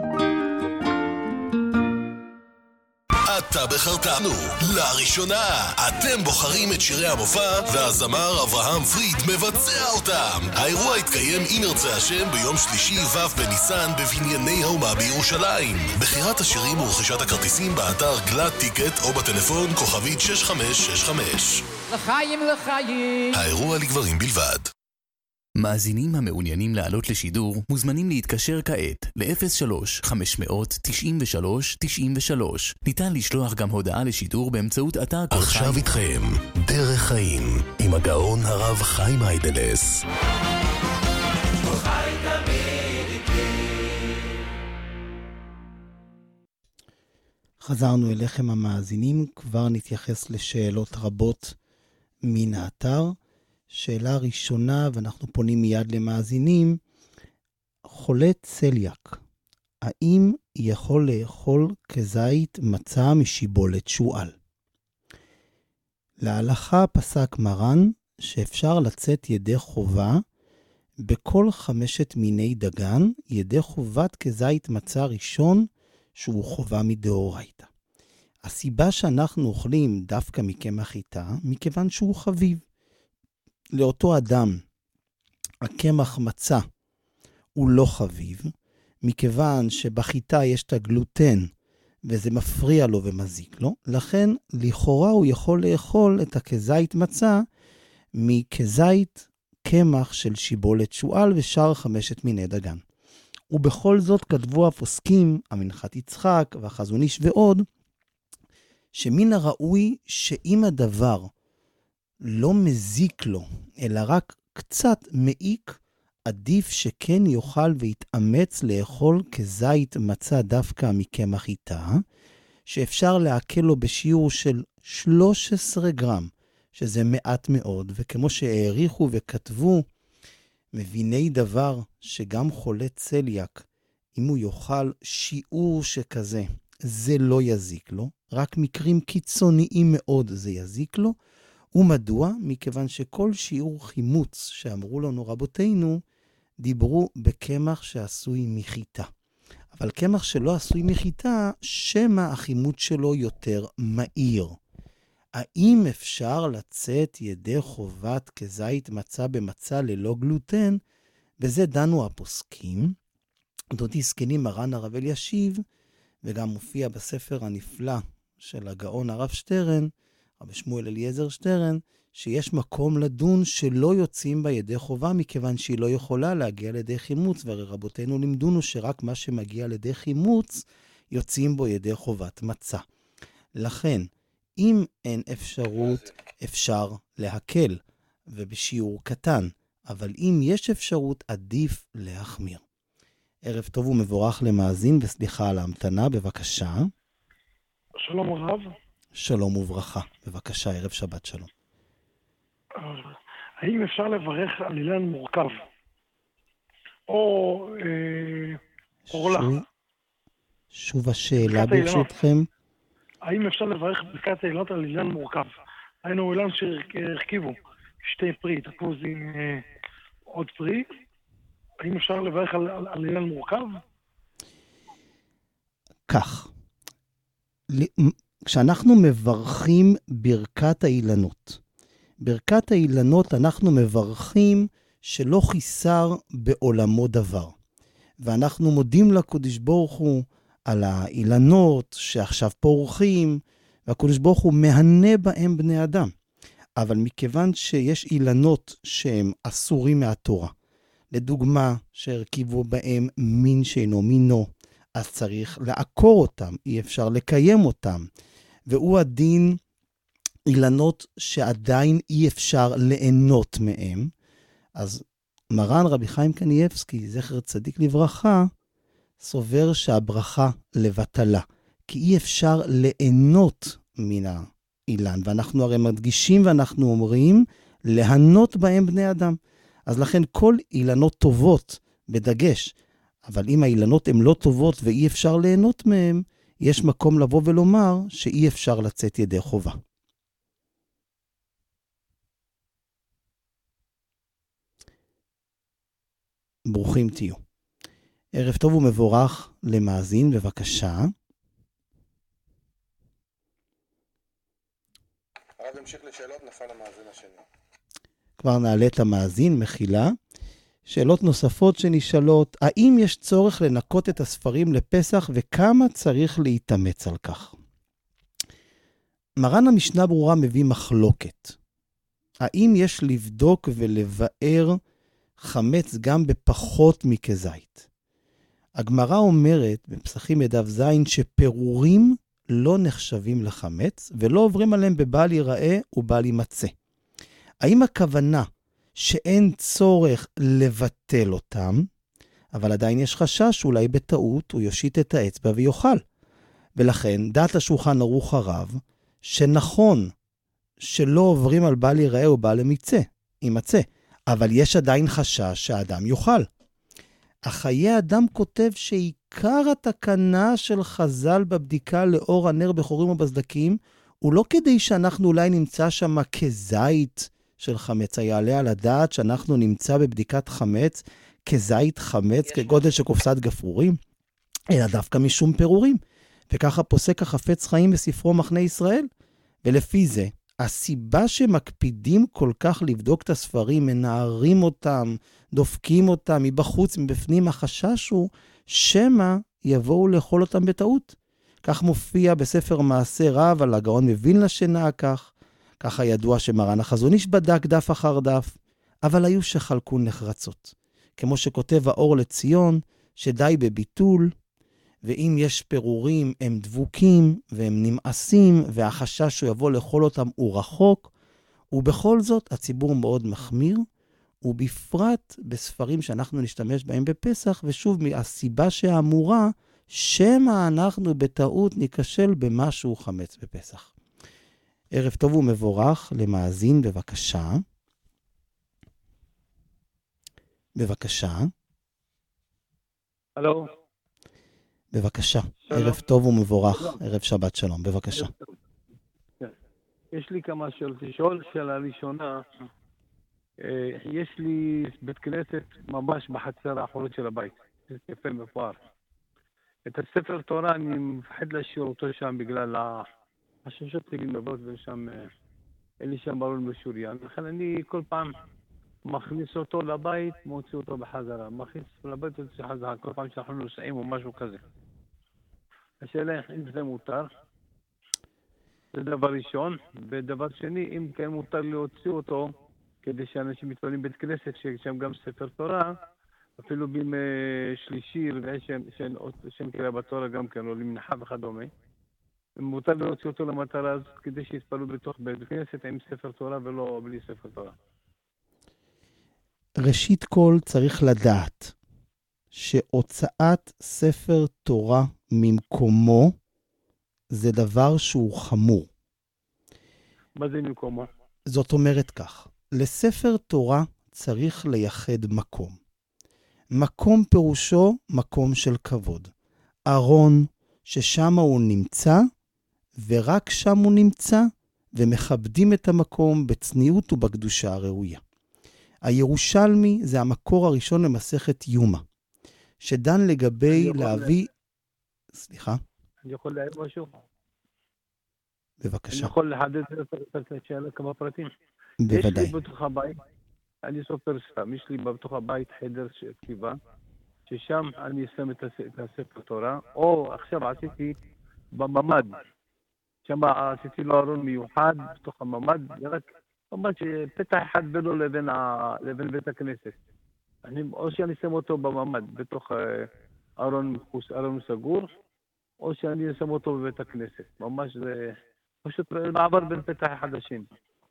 אתה בחרתנו, לראשונה אתם בוחרים את שירי המופע והזמר אברהם פריד מבצע אותם. האירוע יתקיים אם ירצה השם ביום שלישי ו' בניסן בבנייני האומה בירושלים. בחירת השירים ורכישת הכרטיסים באתר גלת טיקט או בטלפון כוכבית שש חמש שש חמש. לחיים לחיים. האירוע לגברים בלבד. מאזינים המעוניינים לעלות לשידור מוזמנים להתקשר כעת ל-אפס שלוש חמש מאות תשעים ושלוש תשעים ושלוש. ניתן לשלוח גם הודעה לשידור באמצעות אתר כל חי. עכשיו איתכם דרך חיים עם הגאון הרב חיים היידלס. חזרנו אליכם המאזינים, כבר נתייחס לשאלות רבות מן האתר. שאלה ראשונה, ואנחנו פונים מיד למאזינים, חולה צליאק, האם יכול לאכול כזית מצה משיבולת שועל? להלכה פסק מרן שאפשר לצאת ידי חובה בכל חמשת מיני דגן, ידי חובת כזית מצה ראשון שהוא חובה מדאורייתא. הסיבה שאנחנו אוכלים דווקא מקמח חיטה, מכיוון שהוא חביב. לאותו אדם, הקמח מצה הוא לא חביב, מכיוון שבחיטה יש את הגלוטן, וזה מפריע לו ומזיק לו, לכן לכאורה הוא יכול לאכול את הכזית מצה, מכזית קמח של שיבולת שועל ושאר חמשת מיני דגן. ובכל זאת כתבו הפוסקים, המנחת יצחק והחזון איש ועוד, שמן הראוי שאם הדבר לא מזיק לו, אלא רק קצת מעיק, עדיף שכן יאכל ויתאמץ לאכול כזית מצה דווקא מקמח חיטה, שאפשר להקל לו בשיעור של שלושה עשר גרם, שזה מעט מאוד, וכמו שהעריכו וכתבו, מביני דבר שגם חולה צליאק, אם הוא יאכל שיעור שכזה, זה לא יזיק לו, רק מקרים קיצוניים מאוד זה יזיק לו, ומדוע? מכיוון שכל שיעור חימוץ שאמרו לנו רבותינו, דיברו בקמח שעשוי מחיטה. אבל קמח שלא עשוי מחיטה, שמה החימוץ שלו יותר מהיר. האם אפשר לצאת ידי חובת כזית מצה במצה ללא גלוטן? בזה דנו הפוסקים. דודי זקנים מרן הרב אלישיב, וגם מופיע בספר הנפלא של הגאון הרב שטרן, רבי שמואל אליעזר שטרן, שיש מקום לדון שלא יוצאים בה ידי חובה, מכיוון שהיא לא יכולה להגיע לידי חימוץ, והרי רבותינו לימדונו שרק מה שמגיע לידי חימוץ, יוצאים בו ידי חובת מצה. לכן, אם אין אפשרות, אפשר להקל, ובשיעור קטן, אבל אם יש אפשרות, עדיף להחמיר. ערב טוב ומבורך למאזין, וסליחה על ההמתנה, בבקשה. שלום רב. שלום וברכה, בבקשה, ערב שבת שלום. האם אפשר לברך על אילן מורכב? או עורלה? שוב השאלה ברשותכם. האם אפשר לברך ברכת האילנות על אילן מורכב? היינו אילן שהרכיבו שתי פרי, תפוז עם אה, עוד פרי. האם אפשר לברך על, על, על אילן מורכב? כך, כשאנחנו מברכים ברכת האילנות, ברכת האילנות אנחנו מברכים שלא חיסר בעולמו דבר. ואנחנו מודים לקדוש ברוך הוא על האילנות שעכשיו פורחים, והקדוש ברוך הוא מהנה בהם בני אדם. אבל מכיוון שיש אילנות שהם אסורים מהתורה, לדוגמה שהרכיבו בהם מין שאינו מינו, אז צריך לעקור אותם, אי אפשר לקיים אותם. והוא הדין אילנות שעדיין אי אפשר ליהנות מהם. אז מרן רבי חיים קניאבסקי, זכר צדיק לברכה, סובר שהברכה לבטלה, כי אי אפשר ליהנות מן האילן, ואנחנו הרי מדגישים ואנחנו אומרים, להנות בהם בני אדם. אז לכן כל אילנות טובות, בדגש, אבל אם האילנות הן לא טובות ואי אפשר ליהנות מהם, יש מקום לבוא ולומר שאי אפשר לצאת ידי חובה. ברוכים תהיו. ערב טוב ומבורך למאזין, בבקשה. הרב המשיך לשאלות, נפל המאזין השני. כבר נעלה את המאזין, מחילה. שאלות נוספות שנשאלות, האם יש צורך לנקות את הספרים לפסח וכמה צריך להתאמץ על כך? מרן המשנה ברורה מביא מחלוקת. האם יש לבדוק ולבאר חמץ גם בפחות מכזית? הגמרא אומרת בפסחים מדף זין שפירורים לא נחשבים לחמץ ולא עוברים עליהם בבל ייראה ובל יימצא. האם הכוונה שאין צורך לבטל אותם, אבל עדיין יש חשש אולי בטעות הוא יושיט את האצבע ויוכל. ולכן דעת השולחן ערוך הרב שנכון שלא עוברים על בל ייראה ובל יימצא, אבל יש עדיין חשש שהאדם יוכל. החיי אדם כותב שעיקר התקנה של חז"ל בבדיקה לאור הנר בחורים ובסדקים, הוא לא כדי שאנחנו אולי נמצא שם כזית של חמץ. היעלה על הדעת שאנחנו נמצא בבדיקת חמץ כזית חמץ, כגודל של קופסת גפרורים, אלא דווקא משום פירורים. וככה פוסק החפץ חיים בספרו מחנה ישראל. ולפי זה, הסיבה שמקפידים כל כך לבדוק את הספרים, מנערים אותם, דופקים אותם מבחוץ, מבפנים, החשש הוא שמה יבואו לאכול אותם בטעות. כך מופיע בספר מעשה רב על הגאון מווילנה שנהג כך, ככה ידוע שמרן החזון איש בדק דף אחר דף, אבל היו שחלקו נחרצות. כמו שכותב האור לציון, שדי בביטול, ואם יש פירורים הם דבוקים והם נמאסים, והחשש שהוא יבוא לאכול אותם הוא רחוק, ובכל זאת הציבור מאוד מחמיר, ובפרט בספרים שאנחנו נשתמש בהם בפסח, ושוב מהסיבה שהאמורה, שמה אנחנו בטעות ניקשל במשהו חמץ בפסח. ערב טוב ומבורך למאזין, בבקשה. בבקשה. הלו. בבקשה. שלום. ערב טוב ומבורך, שלום. ערב שבת שלום, בבקשה. כן. יש לי כמה שאלות לשאול. שאלה ראשונה, אה, יש לי בית כנסת ממש בחצר האחורית של הבית. זה יפה מפואר. את הספר תורה אני מפחד להשאיר אותו שם בגלל החששות שלי מבואות, ושם אין לי שם ברור משוריין. לכן אני כל פעם מכניס אותו לבית, מוציא אותו בחזרה. מכניס אותו לבית ומוציא חזרה, כל פעם שאנחנו נוסעים או משהו כזה. השאלה אם זה מותר, זה דבר ראשון. ודבר שני, אם כן מותר להוציא אותו, כדי שאנשים מתפללים בית כנסת, שיש שם גם ספר תורה, אפילו בימי שלישי, רביעי שאין שם קריאה בתורה גם כן, או למנחה וכדומה. מותר להוציא אותו למטרה אז כדי שיתפללו בתוך בית כנסת עם ספר תורה ולא בלי ספר תורה. ראשית כל צריך לדעת שהוצאת ספר תורה ממקומו זה דבר שהוא חמור. מה זה ממקומו? זאת אומרת כך, לספר תורה צריך לייחד מקום. מקום פירושו מקום של כבוד. ארון ששם הוא נמצא ורק שם הוא נמצא, ומכבדים את המקום בצניעות ובקדושה הראויה. הירושלמי זה המקור הראשון למסכת יומא, שדן לגבי להביא... סליחה? אני יכול להעיר משהו? בבקשה. אני יכול לחדד את השאלה כמה פרטים? בוודאי. יש לי בתוך הבית, אני סופר סתם, יש לי בתוך הבית חדר של כתיבה, ששם אני שם את הספר תורה, או עכשיו עשיתי בממד, שם עשיתי לו ארון מיוחד בתוך הממד, רק ממש פתח אחד בינו לבין, ה... לבין בית הכנסת. אני, או שאני שם אותו בממד, בתוך ארון, ארון סגור, או שאני שם אותו בבית הכנסת. ממש זה פשוט מעבר בין פתח אחד לשני.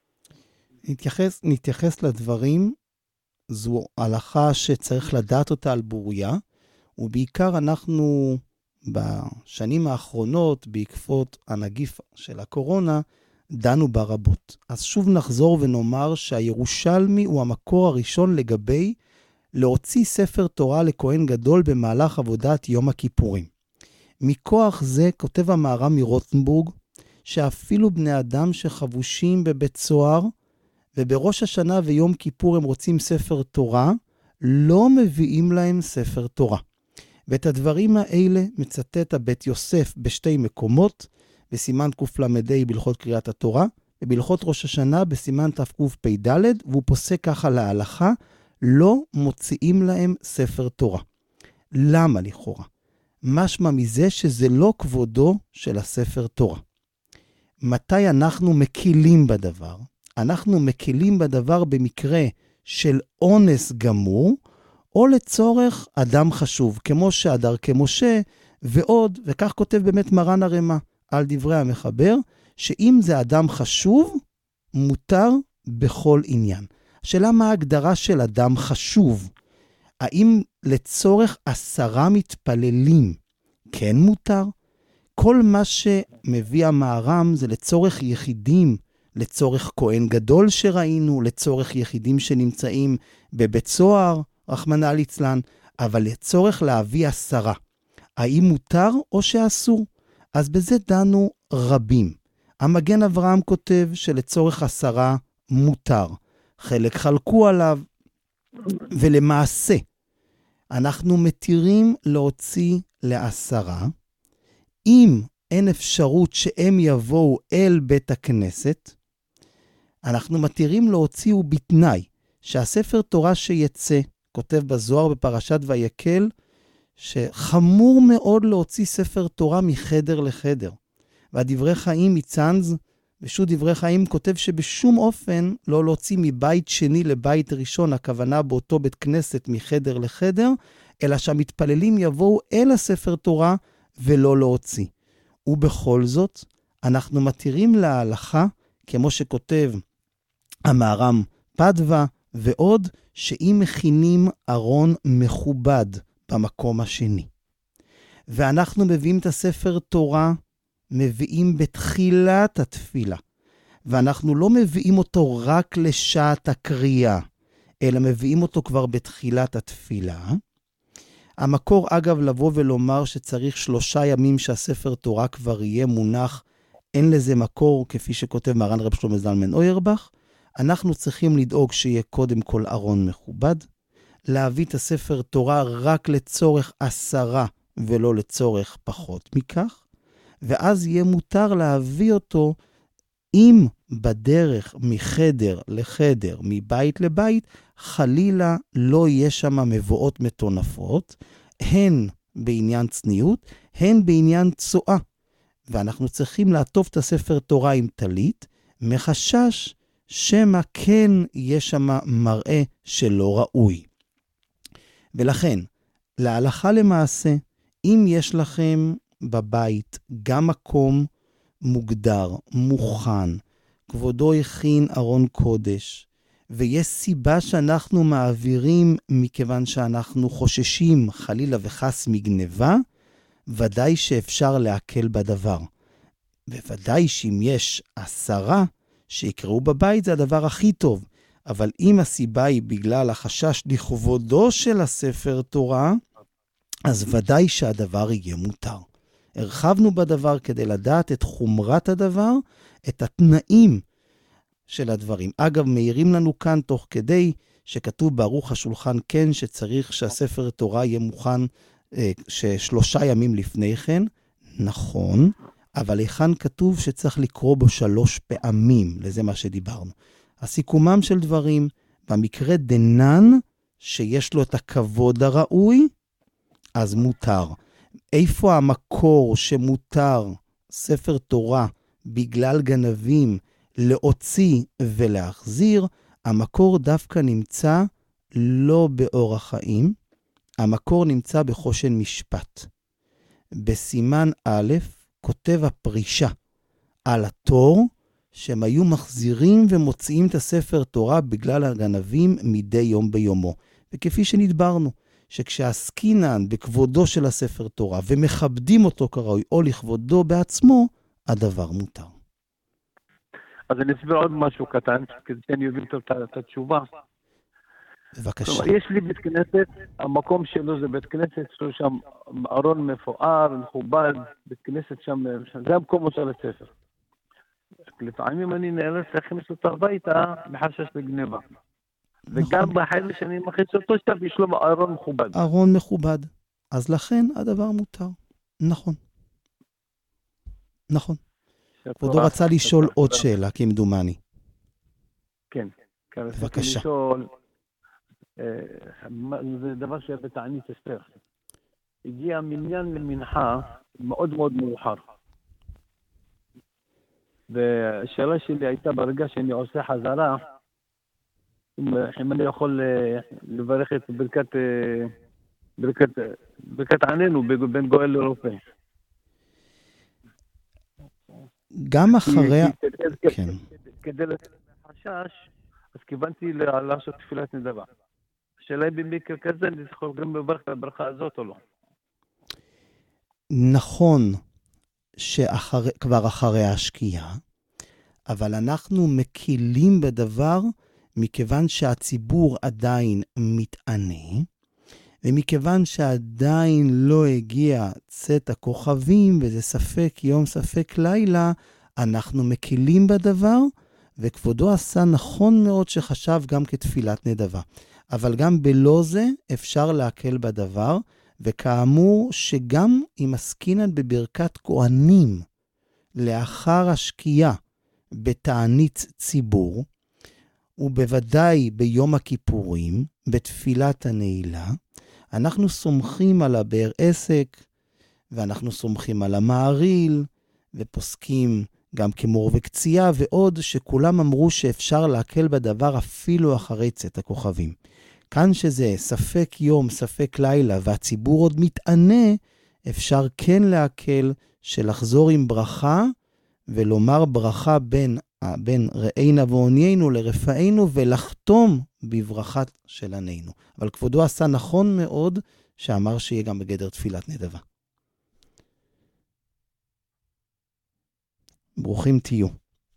נתייחס, נתייחס לדברים, זו הלכה שצריך לדעת אותה על בוריה, ובעיקר אנחנו בשנים האחרונות, בעקבות הנגיף של הקורונה, דנו בה רבות. אז שוב נחזור ונאמר שהירושלמי הוא המקור הראשון לגבי להוציא ספר תורה לכהן גדול במהלך עבודת יום הכיפורים. מכוח זה כותב המהר"ם מרוטנבורג, שאפילו בני אדם שחבושים בבית סוהר, ובראש השנה ויום כיפור הם רוצים ספר תורה, לא מביאים להם ספר תורה. ואת הדברים האלה מצטט הבית יוסף בשתי מקומות, בסימן קל"ה בהלכות קריאת התורה, ובהלכות ראש השנה בסימן תקפ"ד, והוא פוסק ככה להלכה, לא מוציאים להם ספר תורה. למה לכאורה? משמע מזה שזה לא כבודו של הספר תורה. מתי אנחנו מקילים בדבר? אנחנו מקילים בדבר במקרה של אונס גמור, או לצורך אדם חשוב, כמו שהדר כמשה, ועוד, וכך כותב באמת מרן הרמ"א על דברי המחבר, שאם זה אדם חשוב, מותר בכל עניין. השאלה מה ההגדרה של אדם חשוב? האם לצורך עשרה מתפללים כן מותר? כל מה שמביא המהר"ם זה לצורך יחידים, לצורך כהן גדול שראינו, לצורך יחידים שנמצאים בבית סוהר, רחמנא ליצלן, אבל לצורך להביא עשרה. האם מותר או שאסור? אז בזה דנו רבים. המגן אברהם כותב שלצורך עשרה מותר. חלק חלקו עליו, ולמעשה אנחנו מתירים להוציא לעשרה, אם אין אפשרות שהם יבואו אל בית הכנסת, אנחנו מתירים להוציא ובתנאי שהספר תורה שיצא, כותב בזוהר בפרשת ויקל, שחמור מאוד להוציא ספר תורה מחדר לחדר. והדברי חיים מצנז, בשו"ת דברי חיים כותב שבשום אופן לא להוציא מבית שני לבית ראשון, הכוונה באותו בית כנסת מחדר לחדר, אלא שהמתפללים יבואו אל הספר תורה ולא להוציא. ובכל זאת, אנחנו מתירים להלכה, כמו שכותב המהר"ם פדווה ועוד, שאם מכינים ארון מכובד במקום השני. ואנחנו מביאים את הספר תורה, מביאים בתחילת התפילה. ואנחנו לא מביאים אותו רק לשעת הקריאה, אלא מביאים אותו כבר בתחילת התפילה. המקור אגב לבוא ולומר שצריך שלושה ימים שהספר תורה כבר יהיה מונח, אין לזה מקור כפי שכותב מרן רב שלמה זלמן אוירבך. אנחנו צריכים לדאוג שיהיה קודם כל ארון מכובד, להביא את הספר תורה רק לצורך עשרה ולא לצורך פחות מכך, ואז יהיה מותר להביא אותו אם בדרך מחדר לחדר, מבית לבית, חלילה לא יהיה שם מבואות מטונפות, הן בעניין צניעות, הן בעניין צועה. ואנחנו צריכים לעטוף את הספר תורה עם טלית, מחשש שמה כן יהיה שם מראה שלא ראוי. ולכן, להלכה למעשה, אם יש לכם בבית גם מקום מוגדר, מוכן, כבודו הכין ארון קודש, ויש סיבה שאנחנו מעבירים מכיוון שאנחנו חוששים חלילה וחס מגנבה, ודאי שאפשר להקל בדבר. בוודאי שאם יש עשרה שיקראו בבית זה הדבר הכי טוב, אבל אם הסיבה היא בגלל החשש לכבודו של הספר תורה, אז ודאי שהדבר יהיה מותר. הרחבנו בדבר כדי לדעת את חומרת הדבר, את התנאים של הדברים. אגב, מעירים לנו כאן תוך כדי שכתוב בערוך השולחן כן, שצריך שהספר תורה יהיה מוכן אה, ששלושה ימים לפני כן. נכון, אבל היכן כתוב שצריך לקרוא בו שלוש פעמים, לזה מה שדיברנו. הסיכומם של דברים, במקרה דנן, שיש לו את הכבוד הראוי, אז מותר. איפה המקור שמותר ספר תורה בגלל גנבים להוציא ולהחזיר? המקור דווקא נמצא לא באורח חיים, המקור נמצא בחושן משפט. בסימן א' כותב הפרישה על התור, שהם היו מחזירים ומוציאים את הספר תורה בגלל הגנבים מדי יום ביומו. וכפי שנדברנו, שכשעסקינן בכבודו של הספר תורה ומכבדים אותו כראוי או לכבודו בעצמו, הדבר מותר. אז אני אסביר עוד משהו קטן, כדי שאני אבין את התשובה. בבקשה. יש לי בית כנסת, המקום שלו זה בית כנסת, יש לו שם ארון מפואר, מכובד, בית כנסת שם, זה המקום של הספר. לפעמים אני נאלץ להכניס אותו הביתה בחשש לגניבה. וגם בחדר שאני מכניס אותו שם, יש לו ארון מכובד. ארון מכובד. אז לכן הדבר מותר. נכון. נכון. כבודו רצה לשאול עוד שאלה, כמדומני. כן. בבקשה. זה דבר שהיה בתענית אסתר. הגיע מניין למנחה מאוד מאוד מאוחר. והשאלה שלי הייתה ברגע שאני עושה חזרה, אם אני יכול לברך את ברכת, ברכת, ברכת עננו בין גואל לרופא. גם אחרי... כן. כדי לתת חשש, אז כיוונתי לעשות תפילת נדבה. השאלה היא במקרה כזה, אני זוכר גם לברך את הברכה הזאת או לא. נכון שכבר אחרי השקיעה, אבל אנחנו מקילים בדבר מכיוון שהציבור עדיין מתענה, ומכיוון שעדיין לא הגיע צאת הכוכבים, וזה ספק יום ספק לילה, אנחנו מקילים בדבר, וכבודו עשה נכון מאוד שחשב גם כתפילת נדבה. אבל גם בלא זה אפשר להקל בדבר, וכאמור שגם אם עסקינן בברכת כהנים לאחר השקיעה בתענית ציבור, ובוודאי ביום הכיפורים, בתפילת הנעילה, אנחנו סומכים על הבאר עסק, ואנחנו סומכים על המעריל, ופוסקים גם כמור וקצייה, ועוד שכולם אמרו שאפשר להקל בדבר אפילו אחרי צאת הכוכבים. כאן שזה ספק יום, ספק לילה, והציבור עוד מתענה, אפשר כן להקל שלחזור עם ברכה, ולומר ברכה בין, בין ראינה ועוניינו לרפאינו, ולחתום בברכת של ענינו. אבל כבודו עשה נכון מאוד, שאמר שיהיה גם בגדר תפילת נדבה. ברוכים תהיו.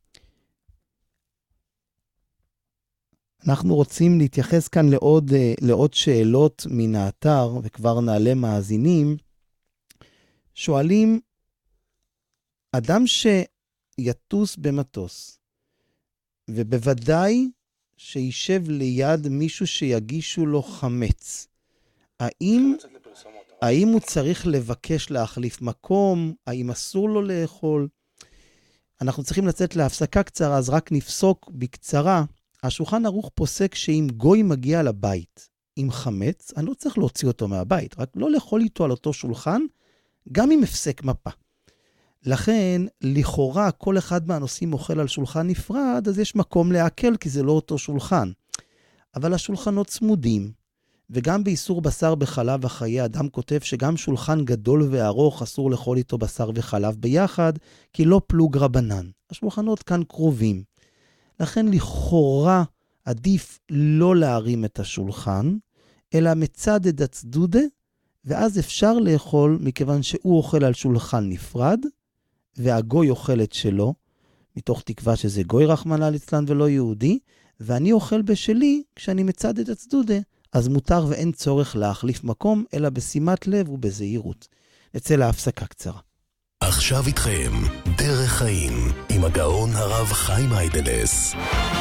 אנחנו רוצים להתייחס כאן לעוד, לעוד שאלות מן האתר, וכבר נעלה מאזינים. שואלים, אדם שיטוס במטוס, ובוודאי שישב ליד מישהו שיגישו לו חמץ, האם, האם הוא צריך לבקש להחליף מקום? האם אסור לו לאכול? אנחנו צריכים לצאת להפסקה קצרה, אז רק נפסוק בקצרה. השולחן ערוך פוסק שאם גוי מגיע לבית עם חמץ, אני לא צריך להוציא אותו מהבית, רק לא לאכול איתו על אותו שולחן, גם עם הפסק מפה. לכן, לכאורה, כל אחד מהנושאים אוכל על שולחן נפרד, אז יש מקום להקל, כי זה לא אותו שולחן. אבל השולחנות צמודים, וגם באיסור בשר בחלב וחיי אדם כותב שגם שולחן גדול וארוך אסור לאכול איתו בשר וחלב ביחד, כי לא פלוג רבנן. השולחנות כאן קרובים. לכן לכאורה עדיף לא להרים את השולחן, אלא מצד את הצדודה, ואז אפשר לאכול מכיוון שהוא אוכל על שולחן נפרד, והגוי אוכל את שלו, מתוך תקווה שזה גוי רחמנא ליצלן ולא יהודי, ואני אוכל בשלי כשאני מצד את הצדודה, אז מותר ואין צורך להחליף מקום, אלא בשימת לב ובזהירות. נצא להפסקה קצרה. עכשיו איתכם, דרך חיים, עם הגאון הרב חיים היידלס.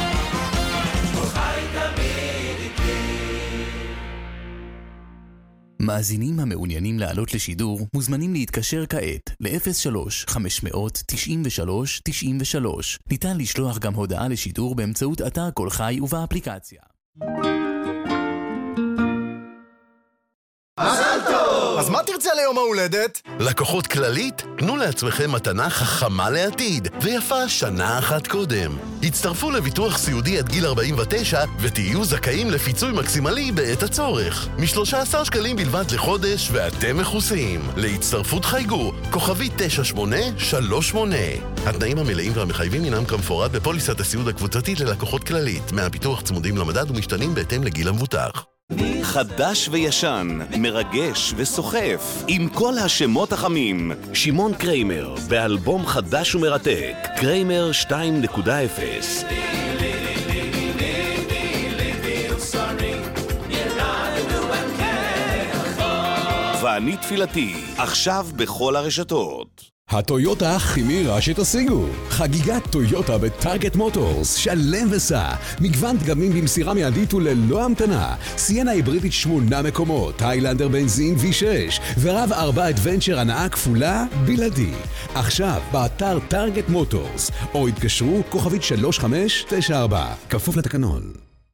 מאזינים המעוניינים לעלות לשידור מוזמנים להתקשר כעת ל-אפס שלוש חמש תשע שלוש תשע שלוש. ניתן לשלוח גם הודעה לשידור באמצעות אתר כל חי ובאפליקציה. מזל טוב! אז מה תרצה ליום ההולדת? לקוחות כללית, תנו לעצמכם מתנה חכמה לעתיד, ויפה שנה אחת קודם. הצטרפו לביטוח סיעודי עד גיל ארבעים ותשע, ותהיו זכאים לפיצוי מקסימלי בעת הצורך. מ-שלושה עשר שקלים בלבד לחודש, ואתם מכוסים. להצטרפות חייגו, כוכבי תשע שמונה שלוש שמונה. התנאים המלאים והמחייבים אינם כמפורט בפוליסת הסיעוד הקבוצתית ללקוחות כללית. מהביטוח צמודים למדד ומשתנים בהתאם לגיל המבוטח. חדש וישן, מרגש וסוחף, עם כל השמות החמים. שמעון קריימר, באלבום חדש ומרתק, קריימר שתיים נקודה אפס. ואני תפילתי, עכשיו בכל הרשתות. הטויוטה הכי מהירה שתשיגו. חגיגת טויוטה בטארגט מוטורס, שלם וסע. מגוון דגמים במסירה מיידית וללא המתנה. סיינה היברידית שמונה מקומות, היילנדר בנזין וי שש, ורב ארבע אדוונצ'ר הנאה כפולה בלעדי. עכשיו באתר טארגט מוטורס, או התקשרו כוכבית שלוש חמש תשע ארבע. כפוף לתקנון.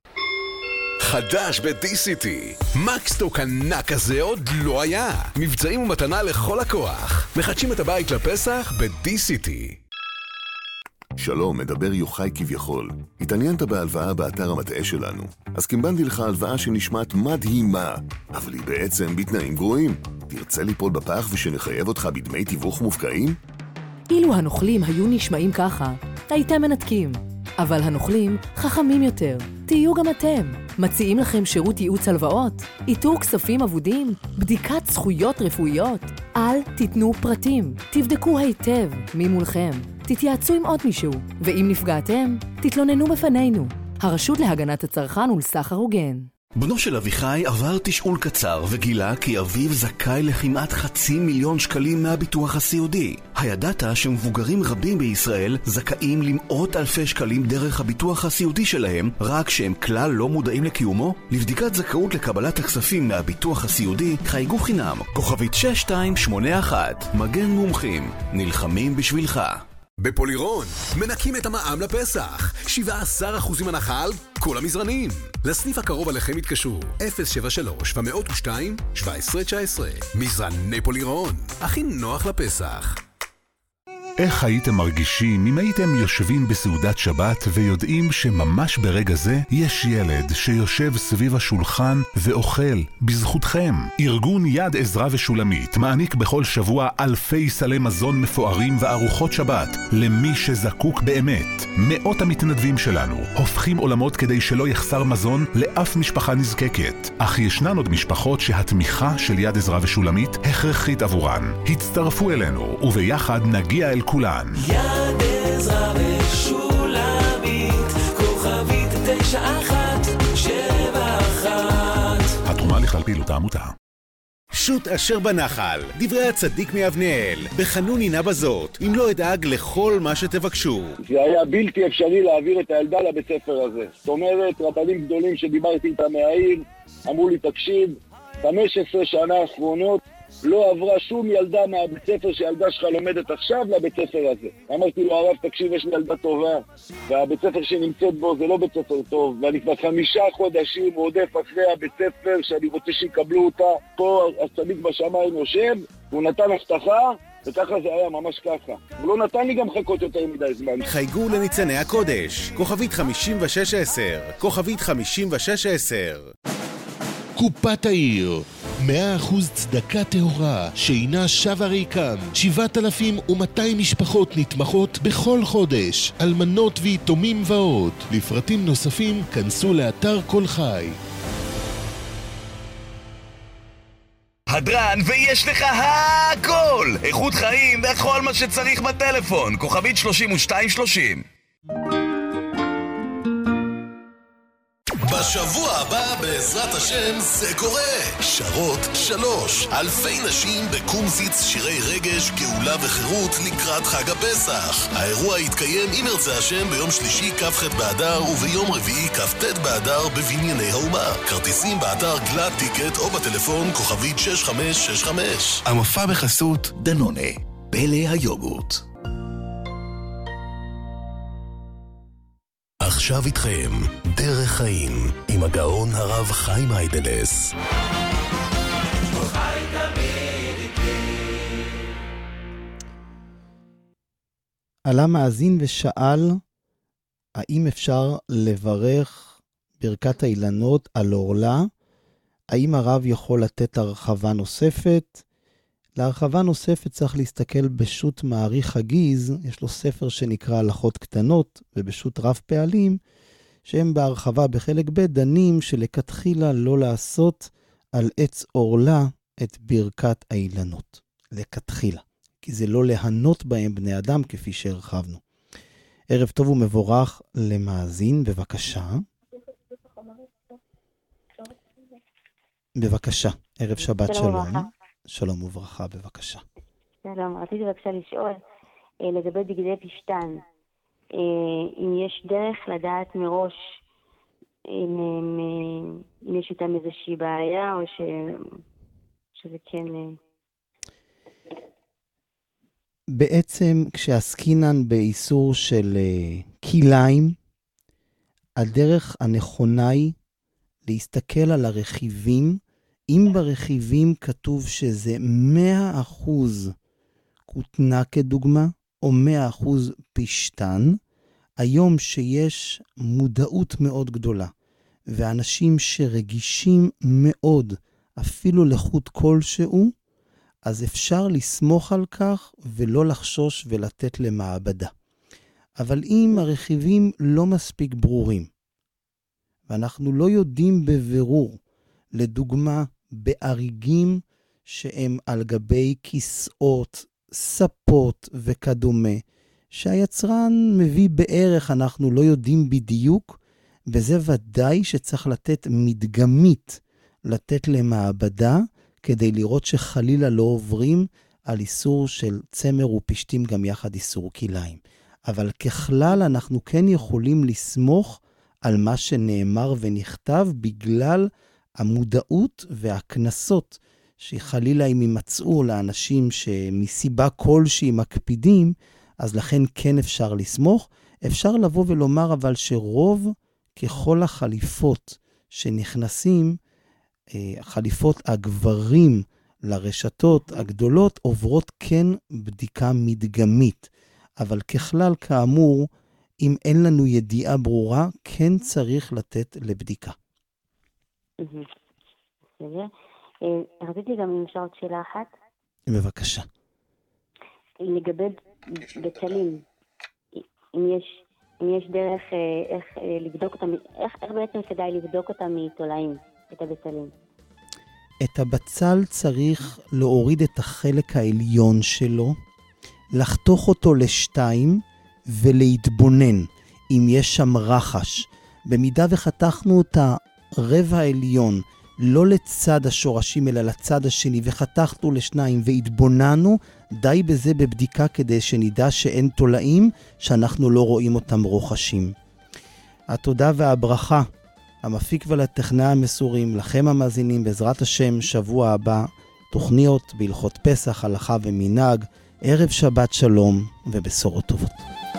חדש ב-די-סיטי. מקסטוק ענק כזה עוד לא היה. מבצעים ומתנה לכל לקוח. מחדשים את הבית לפסח ב-די-סיטי. שלום, מדבר יוחאי כביכול. התעניינת בהלוואה באתר המטעה שלנו. אז קימבנתי לך הלוואה שנשמעת מדהימה, אבל היא בעצם בתנאים גרועים. תרצה ליפול בפח ושנחייב אותך בדמי תיווך מופקעים? אילו הנוכלים היו נשמעים ככה, הייתם מנתקים. אבל הנוכלים חכמים יותר. תהיו גם אתם. מציעים לכם שירות ייעוץ הלוואות, איתור כספים אבודים, בדיקת זכויות רפואיות. אל תיתנו פרטים. תבדקו היטב מי מולכם. תתייעצו עם עוד מישהו. ואם נפגעתם, תתלוננו בפנינו. הרשות להגנת הצרכן ולסחר הוגן. בנו של אביחי עבר תשאול קצר וגילה כי אביו זכאי לכמעט חצי מיליון שקלים מהביטוח הסיעודי. הידעת שמבוגרים רבים בישראל זכאים למאות אלפי שקלים דרך הביטוח הסיעודי שלהם, רק שהם כלל לא מודעים לקיומו? לבדיקת זכאות לקבלת הכספים מהביטוח הסיעודי חייגו חינם, כוכבית שש שתיים שמונה אחת. מגן מומחים, נלחמים בשבילך. בפולירון, מנקים את המע"מ לפסח. שבעה עשר אחוזים הנחה על כל המזרנים. לסניף הקרוב עליכם התקשרו אפס שבע שלוש מאות ושתיים שבע עשרה תשע עשרה. מזרני פולירון, הכי נוח לפסח. איך הייתם מרגישים אם הייתם יושבים בסעודת שבת ויודעים שממש ברגע זה יש ילד שיושב סביב השולחן ואוכל בזכותכם? ארגון יד עזרא ושולמית מעניק בכל שבוע אלפי סלי מזון מפוארים וארוחות שבת למי שזקוק באמת. מאות המתנדבים שלנו הופכים עולמות כדי שלא יחסר מזון לאף משפחה נזקקת. אך ישנן עוד משפחות שהתמיכה של יד עזרא ושולמית הכרחית עבורן. הצטרפו אלינו וביחד נגיע אל כולן. יד עזרא ושולמית, כוכבית תשע אחת שבע אחת. התרומה לכלל פעילות העמותה. שוט אשר בנחל, דברי הצדיק מאבנאל, בחנוני נא בזאת, אם לא אדאג לכל מה שתבקשו. זה היה בלתי אפשרי להעביר את הילדה לבית ספר הזה. זאת אומרת, רבנים גדולים שדיברתי איתם מהעיר, אמרו לי, תקשיב, חמש עשרה שנה האחרונות, לא עברה שום ילדה מהבית ספר שהילדה שלך לומדת עכשיו לבית ספר הזה. אמרתי לו, הרב, תקשיב, יש לי ילדה טובה, והבית ספר שנמצאת בו זה לא בית ספר טוב, ואני כבר חמישה חודשים רודף אחרי הבית ספר שאני רוצה שיקבלו אותה. פה הצדיק בשמיים יושב, הוא נתן הבטחה, וככה זה היה, ממש ככה. הוא לא נתן לי גם חכות יותר מדי זמן. חייגו לניצני הקודש, כוכבית חמישים ושש עשר, כוכבית חמישים ושש עשר. קופת העיר, מאה אחוז צדקה טהורה, שאינה שווה ריקם. שבעת אלפים ומאתיים משפחות נתמכות בכל חודש, אלמנות ויתומים ועוד. לפרטים נוספים כנסו לאתר כל חי. הדרן ויש לך הכל! איכות חיים וכל מה שצריך בטלפון. כוכבית שלושים ושתיים שלושים. בשבוע הבא, בעזרת השם, זה קורה. שרות שלוש. אלפי נשים בקומזיץ שירי רגש, גאולה וחירות לקראת חג הפסח. האירוע יתקיים עם ירצה השם ביום שלישי כ"ח באדר וביום רביעי כ"ט באדר בבנייני האומה. כרטיסים באתר גלד טיקט או בטלפון כוכבית שש חמש שש חמש. המופע בחסות דנונה, פלא היוגורט. עכשיו איתכם, דרך חיים, עם הגאון הרב חיים היידלס. עלה מאזין ושאל, האם אפשר לברך ברכת האילנות על אורלה? האם הרב יכול לתת הרחבה נוספת? להרחבה נוספת צריך להסתכל בשו"ת מעריך הגיז, יש לו ספר שנקרא הלכות קטנות, ובשו"ת רב פעלים, שהם בהרחבה בחלק ב' דנים שלכתחילה לא לעשות על עץ אורלה את ברכת האילנות. לכתחילה. כי זה לא להנות בהם בני אדם כפי שהרחבנו. ערב טוב ומבורך למאזין, בבקשה. בבקשה, ערב שבת שלום. שלום, שלום וברכה, בבקשה. שלום, רציתי בבקשה לשאול לגבי בגדי פשטן, אם יש דרך לדעת מראש אם, אם, אם יש איתם איזושהי בעיה או ש, שזה כן... בעצם כשעסקינן באיסור של כיליים, הדרך הנכונה היא להסתכל על הרכיבים. אם ברכיבים כתוב שזה מאה אחוז כותנה כדוגמה, או מאה אחוז פשטן, היום שיש מודעות מאוד גדולה, ואנשים שרגישים מאוד, אפילו לחוט כלשהו, אז אפשר לסמוך על כך ולא לחשוש ולתת למעבדה. אבל אם הרכיבים לא מספיק ברורים, ואנחנו לא יודעים בבירור, לדוגמה, באריגים שהם על גבי כיסאות, ספות וכדומה, שהיצרן מביא בערך, אנחנו לא יודעים בדיוק, וזה ודאי שצריך לתת מדגמית, לתת למעבדה, כדי לראות שחלילה לא עוברים על איסור של צמר ופשטים גם יחד איסור כיליים. אבל ככלל אנחנו כן יכולים לסמוך על מה שנאמר ונכתב בגלל המודעות והכנסות שחלילה אם יימצאו לאנשים שמסיבה כלשהי מקפידים, אז לכן כן אפשר לסמוך. אפשר לבוא ולומר אבל שרוב ככל החליפות שנכנסים, החליפות הגברים לרשתות הגדולות עוברות כן בדיקה מדגמית. אבל ככלל כאמור, אם אין לנו ידיעה ברורה, כן צריך לתת לבדיקה. רציתי גם אם אפשר עוד שאלה אחת. בבקשה. לגבי בצלים, אם יש, אם יש דרך איך לבדוק אותם, איך, איך בעצם כדאי לבדוק אותם מתולעים, את הבצלים? את הבצל צריך להוריד את החלק העליון שלו, לחתוך אותו לשתיים ולהתבונן אם יש שם רחש. במידה וחתכנו את הרבע העליון, לא לצד השורשים אלא לצד השני, וחתכנו לשניים והתבוננו, די בזה בבדיקה כדי שנדע שאין תולעים, שאנחנו לא רואים אותם רוחשים. התודה והברכה, המפיק ולטכנאי המסורים, לכם המאזינים, בעזרת השם, שבוע הבא, תוכניות בהלכות פסח, הלכה ומנהג, ערב שבת שלום ובשורות טובות.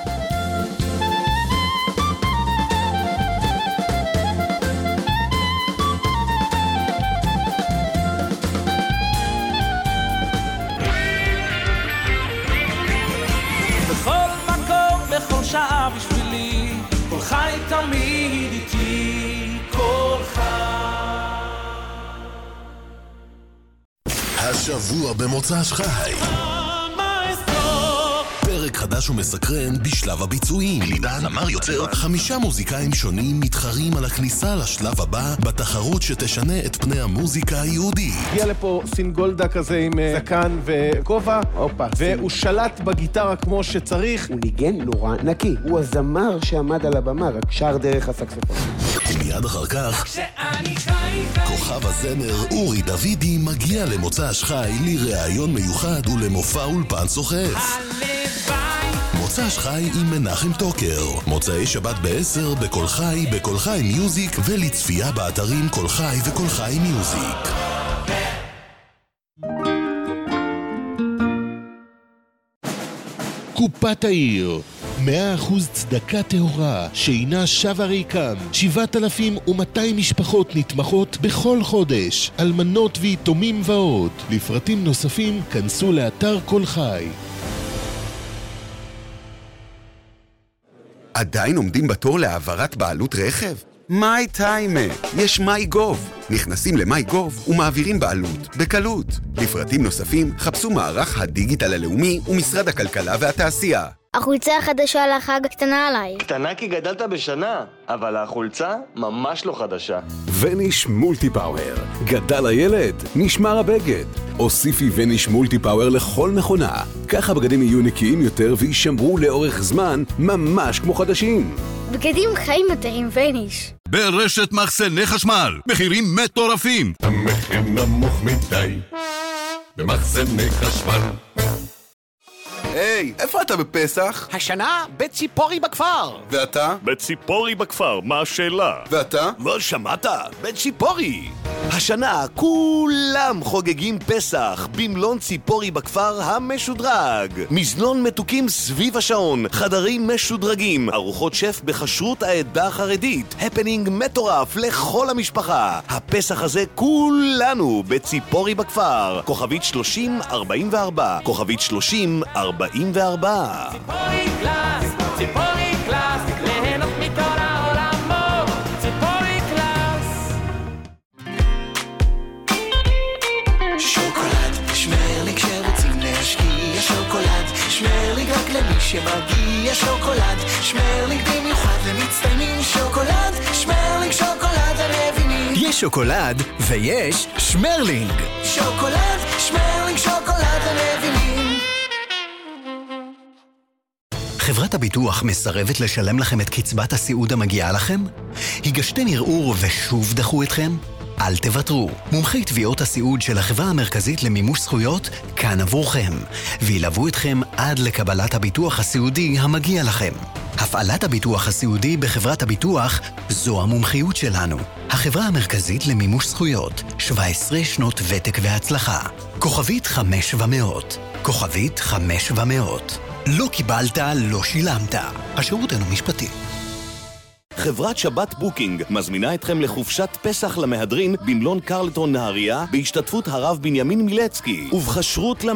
בכל מקום, בכל שעה בשבילי, כל חי תמיד איתי, כל חי. השבוע במוצ"ש חי. פרק חדש ומסקרן בשלב הביצועים. לידן אמר יוצר חמישה מוזיקאים שונים מתחרים על הכניסה לשלב הבא בתחרות שתשנה את פני המוזיקה היהודית. הגיע לפה סינגולדה כזה עם זקן וכובע, והוא שלט בגיטרה כמו שצריך. הוא ניגן נורא נקי. הוא הזמר שעמד על הבמה, רק שר דרך הסקסופון. ומיד אחר כך כוכב הזמר אורי דוידי מגיע למוצ"ש חי לראיון מיוחד ולמופע אולפן סוחף. מוצ"ש חי עם מנחם טוקר, מוצאי שבת בעשר בכל חי, בכל חי מיוזיק, ולצפייה באתרים כל חי וכל חי מיוזיק. קופת העיר, מאה אחוז צדקה טהורה שאינה שווה ריקם. שבעת אלפים ומאתיים משפחות נתמכות בכל חודש, אלמנות ויתומים ועוד. לפרטים נוספים כנסו לאתר כל חי. עדיין עומדים בתור להעברת בעלות רכב? מיי טיימה, יש מיי גוב. נכנסים למיי גוב ומעבירים בעלות בקלות. לפרטים נוספים חפשו מערך הדיגיטל הלאומי ומשרד הכלכלה והתעשייה. החולצה החדשה לחג קטנה עליי. קטנה כי גדלת בשנה, אבל החולצה ממש לא חדשה. וניש מולטי פאוור. גדל הילד, נשמר הבגד. הוסיפי וניש מולטי פאוור לכל מכונה. ככה בגדים יהיו נקיים יותר וישמרו לאורך זמן ממש כמו חדשים. בגדים חיים יותר עם וניש. ברשת מחסני חשמל, מחירים מטורפים. המחיר נמוך מדי במחסני חשמל. היי, איפה אתה בפסח? השנה בציפורי בכפר. ואתה? בציפורי בכפר, מה השאלה? ואתה? לא שמעת? בציפורי. השנה כולם חוגגים פסח במלון ציפורי בכפר המשודרג. מזנון מתוקים סביב השעון, חדרים משודרגים, ארוחות שף בחשרות העדה החרדית, הפנינג מטורף לכל המשפחה. הפסח הזה כולנו בציפורי בכפר. כוכבית שלושים ארבעים וארבע, כוכבית שלושים ארבעים וארבע. ציפורי קלאס, ציפורי קלאס, ליהנות מכל העולמות, ציפורי קלאס. שוקולד, שמרליק שרוצים להשקיע, שוקולד, שמרליק רק למי שמגיע, שוקולד, שמרליק במיוחד למצטיינים, שוקולד, שמרליק שוקולד המבינים. יש שוקולד ויש שמרלינג. שוקולד, שמרליק שוקולד המבינים. חברת הביטוח מסרבת לשלם לכם את קצבת הסיעוד המגיעה לכם? הגשתם ערעור ושוב דחו אתכם? אל תוותרו. מומחי תביעות הסיעוד של החברה המרכזית למימוש זכויות כאן עבורכם, וילוו אתכם עד לקבלת הביטוח הסיעודי המגיע לכם. הפעלת הביטוח הסיעודי בחברת הביטוח זו המומחיות שלנו. החברה המרכזית למימוש זכויות, שבע עשרה שנות ותק והצלחה. כוכבית חמש ומאות. כוכבית חמש ומאות. לא קיבלת, לא שילמת. השירות אינו משפטי. חברת שבת בוקינג מזמינה אתכם לחופשת פסח למהדרין במלון קרלטון נהריה בהשתתפות הרב בנימין מילצקי ובחשרות